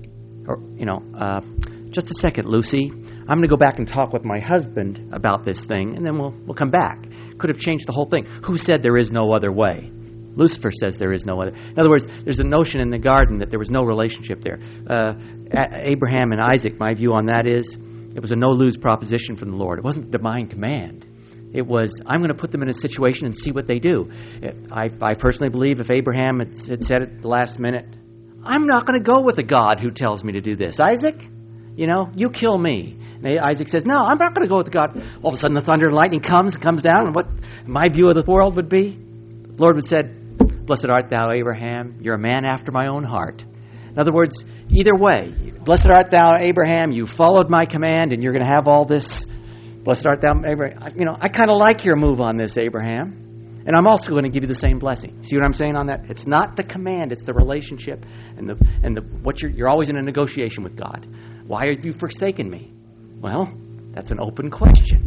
or you know, uh, just a second, Lucy. I'm going to go back and talk with my husband about this thing, and then we'll we'll come back. Could have changed the whole thing. Who said there is no other way? Lucifer says there is no other. In other words, there's a notion in the garden that there was no relationship there. Uh, a- Abraham and Isaac, my view on that is, it was a no-lose proposition from the Lord. It wasn't a divine command. It was, I'm going to put them in a situation and see what they do. I, I personally believe if Abraham had, had said at the last minute, I'm not going to go with a God who tells me to do this. Isaac, you know, you kill me. And Isaac says, no, I'm not going to go with the God. All of a sudden the thunder and lightning comes and comes down. And what my view of the world would be, the Lord would have said, blessed art thou, Abraham. You're a man after my own heart. In other words, either way, blessed art thou, Abraham, you followed my command, and you're going to have all this. Blessed art thou, Abraham. You know, I kind of like your move on this, Abraham. And I'm also going to give you the same blessing. See what I'm saying on that? It's not the command, it's the relationship and the and the what you're you're always in a negotiation with God. Why have you forsaken me? Well, that's an open question.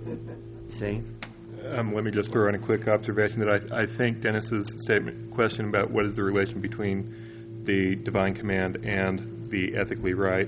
See? Um, let me just throw in a quick observation that I, I think Dennis's statement, question about what is the relation between the divine command and the ethically right,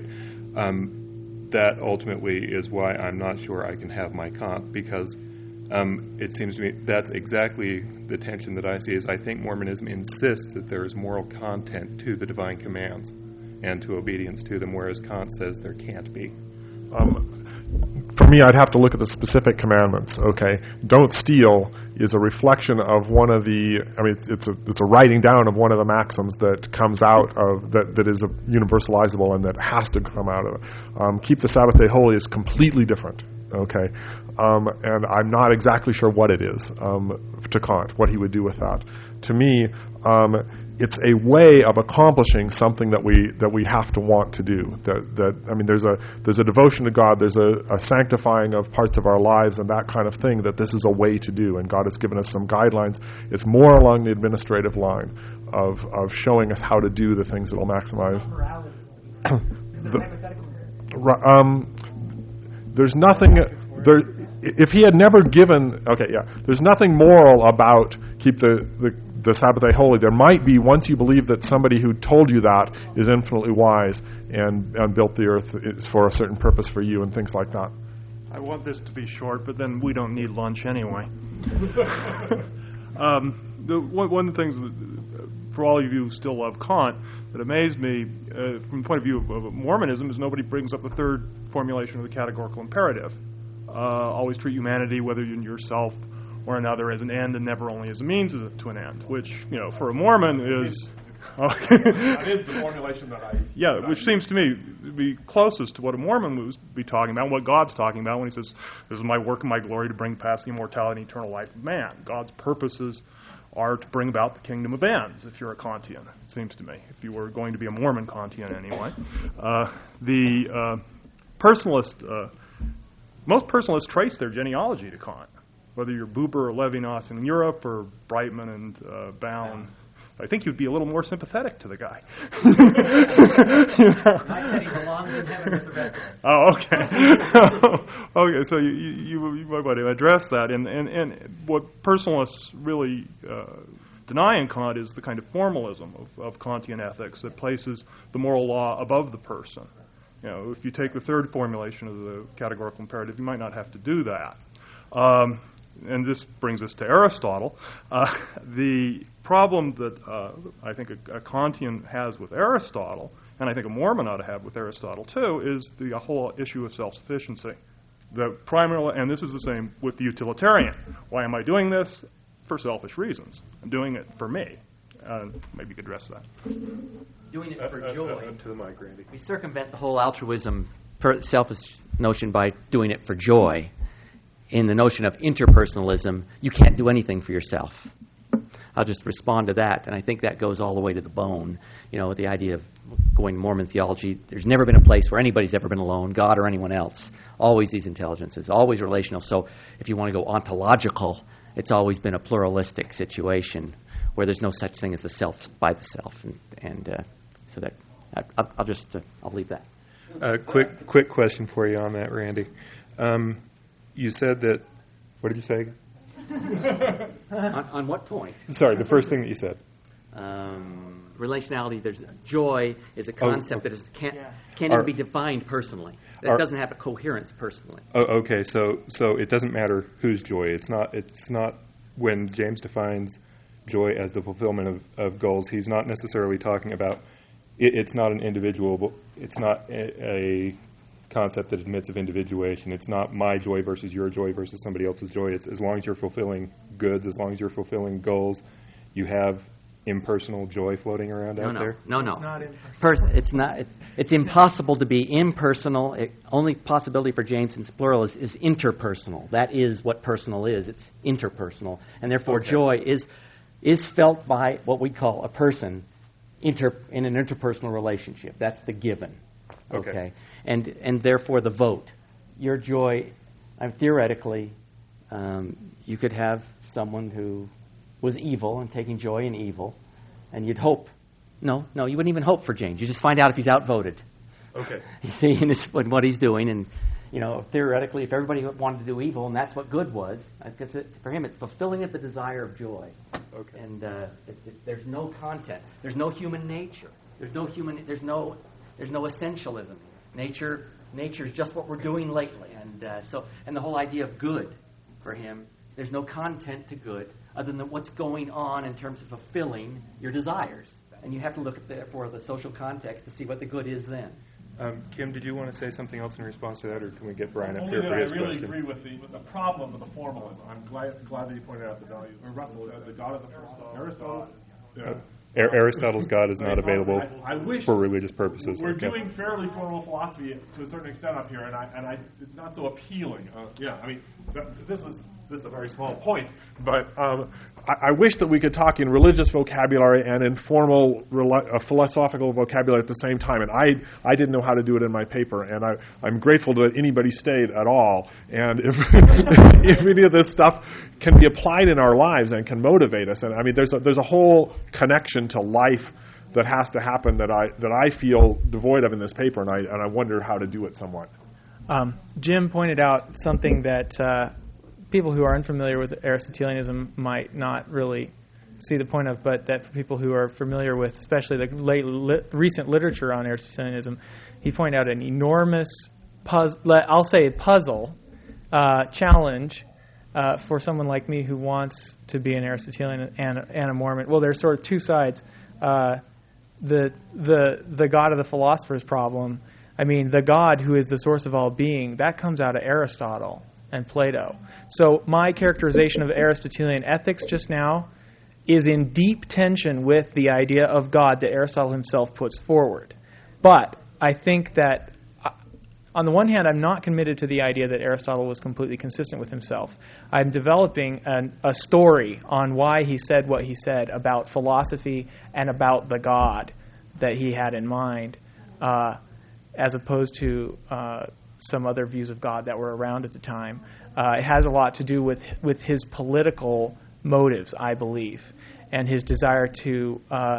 um, that ultimately is why I'm not sure I can have my Kant, because um, it seems to me that's exactly the tension that I see. Is I think Mormonism insists that there is moral content to the divine commands and to obedience to them, whereas Kant says there can't be. um, for me, I'd have to look at the specific commandments. Okay, don't steal is a reflection of one of the. I mean, it's, it's a it's a writing down of one of the maxims that comes out of that that is a universalizable and that has to come out of it. Um, keep the Sabbath day holy is completely different. Okay, um, and I'm not exactly sure what it is um, to Kant, what he would do with that. To me, um, it's a way of accomplishing something that we that we have to want to do. That that I mean, there's a there's a devotion to God, there's a, a sanctifying of parts of our lives and that kind of thing. That this is a way to do, and God has given us some guidelines. It's more along the administrative line of of showing us how to do the things that will maximize. the, um, There's nothing there. If he had never given, okay, yeah. There's nothing moral about keep the, the, the Sabbath day holy. There might be once you believe that somebody who told you that is infinitely wise and and built the earth for a certain purpose for you and things like that. I want this to be short, but then we don't need lunch anyway. um, the, one, one of the things that, for all of you who still love Kant, that amazed me uh, from the point of view of, of Mormonism is nobody brings up the third formulation of the categorical imperative. Uh, always treat humanity, whether you're yourself or another, as an end and never only as a means to an end, which, you know, for a Mormon is... That is the formulation that I... Yeah, that which I seems to me to be closest to what a Mormon would be talking about, and what God's talking about when he says, this is my work and my glory to bring past the immortality and eternal life of man. God's purposes are to bring about the kingdom of ends, if you're a Kantian, it seems to me, if you were going to be a Mormon Kantian anyway. Uh, the uh, personalist, uh, most personalists trace their genealogy to Kant, whether you're Buber or Levinas in Europe or Brightman and uh, Bound. I think you'd be a little more sympathetic to the guy. You know? I said he belongs in heaven with the rest of us. Oh, okay. Okay, so you, you, you might want to address that. And, and, and what personalists really uh, deny in Kant is the kind of formalism of, of Kantian ethics that places the moral law above the person. You know, if you take the third formulation of the categorical imperative, you might not have to do that. Um, and this brings us to Aristotle. Uh, the problem that uh, I think a, a Kantian has with Aristotle, and I think a Mormon ought to have with Aristotle too, is the whole issue of self-sufficiency. The primary, and this is the same with the utilitarian. Why am I doing this? For selfish reasons. I'm doing it for me. Uh, maybe you could address that. Doing it for uh, joy. Uh, uh, to the mic, Randy. We circumvent the whole altruism, per, selfish notion by doing it for joy. In the notion of interpersonalism, you can't do anything for yourself. I'll just respond to that, and I think that goes all the way to the bone. You know, the idea of going Mormon theology, there's never been a place where anybody's ever been alone, God or anyone else. Always these intelligences, always relational. So if you want to go ontological, it's always been a pluralistic situation where there's no such thing as the self by the self. And, and uh, so that, I, I'll just, uh, I'll leave that. Uh, quick, quick question for you on that, Randy. Um, you said that, what did you say again? on, on what point? Sorry, the first thing that you said. Um, relationality, there's joy is a concept oh, that is, can't, can't are, even be defined personally. It are, doesn't have a coherence personally. Oh, okay, so so it doesn't matter whose joy. It's not It's not when James defines joy as the fulfillment of, of goals, he's not necessarily talking about, it, it's not an individual, it's not a, a concept that admits of individuation. It's not my joy versus your joy versus somebody else's joy. It's as long as you're fulfilling goods, as long as you're fulfilling goals, you have impersonal joy floating around no, out no. there? No, no, It's not impersonal. Pers- it's not. It's, it's impossible to be impersonal. It, only possibility for James in plural is, is interpersonal. That is what personal is. It's interpersonal, and therefore okay. joy is is felt by what we call a person inter in an interpersonal relationship. That's the given. Okay. okay? And and therefore the vote. Your joy, um, theoretically, um, you could have someone who was evil and taking joy in evil, and you'd hope. No, no, you wouldn't even hope for James. You just find out if he's outvoted. Okay. You see in, his, in what he's doing, and you know, theoretically, if everybody wanted to do evil, and that's what good was, I guess it, for him, it's fulfilling of the desire of joy. Okay. And uh, it, it, there's no content. There's no human nature. There's no human. There's no. There's no essentialism. Nature. Nature is just what we're doing lately, and uh, so and the whole idea of good, for him, there's no content to good other than what's going on in terms of fulfilling your desires. And you have to look at the, for the social context to see what the good is then. Um, Kim, did you want to say something else in response to that, or can we get Brian up Only here that for I his really question? agree with the with the problem of the formalism. I'm glad glad that you pointed out the value. Or Russell, uh, the God of the Aristotle. Yeah. Ar- Aristotle's God is not available I, I wish for religious purposes. We're Okay. doing fairly formal philosophy to a certain extent up here, and I and I it's not so appealing. Uh, yeah, I mean that, this is this is a very small point, but um, I, I wish that we could talk in religious vocabulary and in formal rel- uh, philosophical vocabulary at the same time. And I I didn't know how to do it in my paper, and I I'm grateful that anybody stayed at all. And if if any of this stuff can be applied in our lives and can motivate us, and I mean there's a, there's a whole connection to life that has to happen that I that I feel devoid of in this paper, and I and I wonder how to do it somewhat. Um, Jim pointed out something that uh, people who are unfamiliar with Aristotelianism might not really see the point of, but that for people who are familiar with, especially the late lit, recent literature on Aristotelianism, he pointed out an enormous puzzle. I'll say puzzle uh, challenge. Uh, for someone like me who wants to be an Aristotelian and, and a Mormon. Well, there's sort of two sides. Uh, the the the God of the philosophers problem. I mean, the God who is the source of all being, that comes out of Aristotle and Plato. So my characterization of Aristotelian ethics just now is in deep tension with the idea of God that Aristotle himself puts forward. But I think that on the one hand, I'm not committed to the idea that Aristotle was completely consistent with himself. I'm developing an, a story on why he said what he said about philosophy and about the God that he had in mind, uh, as opposed to uh, some other views of God that were around at the time. Uh, it has a lot to do with, with his political motives, I believe, and his desire to uh,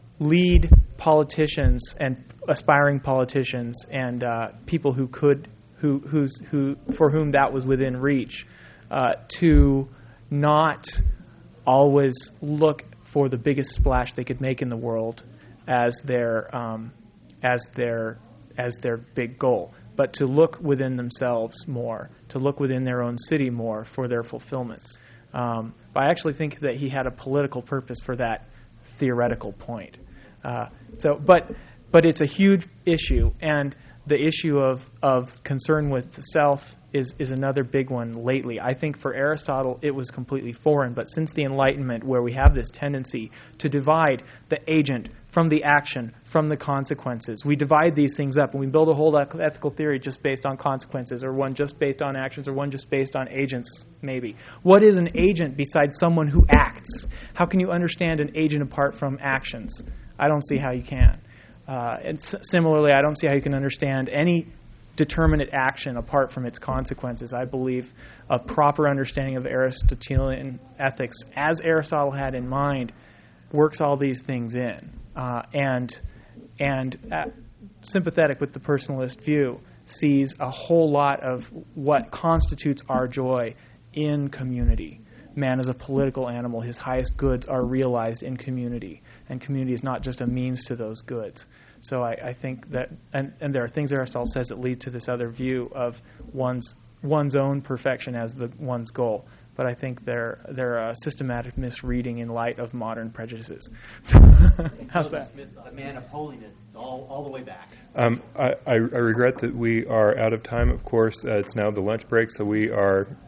lead politicians and aspiring politicians and uh, people who could, who, who's, who, for whom that was within reach, uh, to not always look for the biggest splash they could make in the world as their, um, as their, as their big goal, but to look within themselves more, to look within their own city more for their fulfillments. Um, but I actually think that he had a political purpose for that theoretical point. Uh, so, but but it's a huge issue, and the issue of, of concern with the self is, is another big one lately. I think for Aristotle it was completely foreign, but since the Enlightenment, where we have this tendency to divide the agent from the action, from the consequences, we divide these things up, and we build a whole ethical theory just based on consequences, or one just based on actions, or one just based on agents, maybe. What is an agent besides someone who acts? How can you understand an agent apart from actions? I don't see how you can. Uh, and s- similarly, I don't see how you can understand any determinate action apart from its consequences. I believe a proper understanding of Aristotelian ethics, as Aristotle had in mind, works all these things in. Uh, and and uh, sympathetic with the personalist view, sees a whole lot of what constitutes our joy in community. Man is a political animal. His highest goods are realized in community, and community is not just a means to those goods. So I, I think that, and, and there are things Aristotle says that lead to this other view of one's one's own perfection as the one's goal. But I think they're they're a systematic misreading in light of modern prejudices. How's that? Smith, a man of holiness, all all the way back. Um, I, I, I regret that we are out of time. Of course, uh, it's now the lunch break, so we are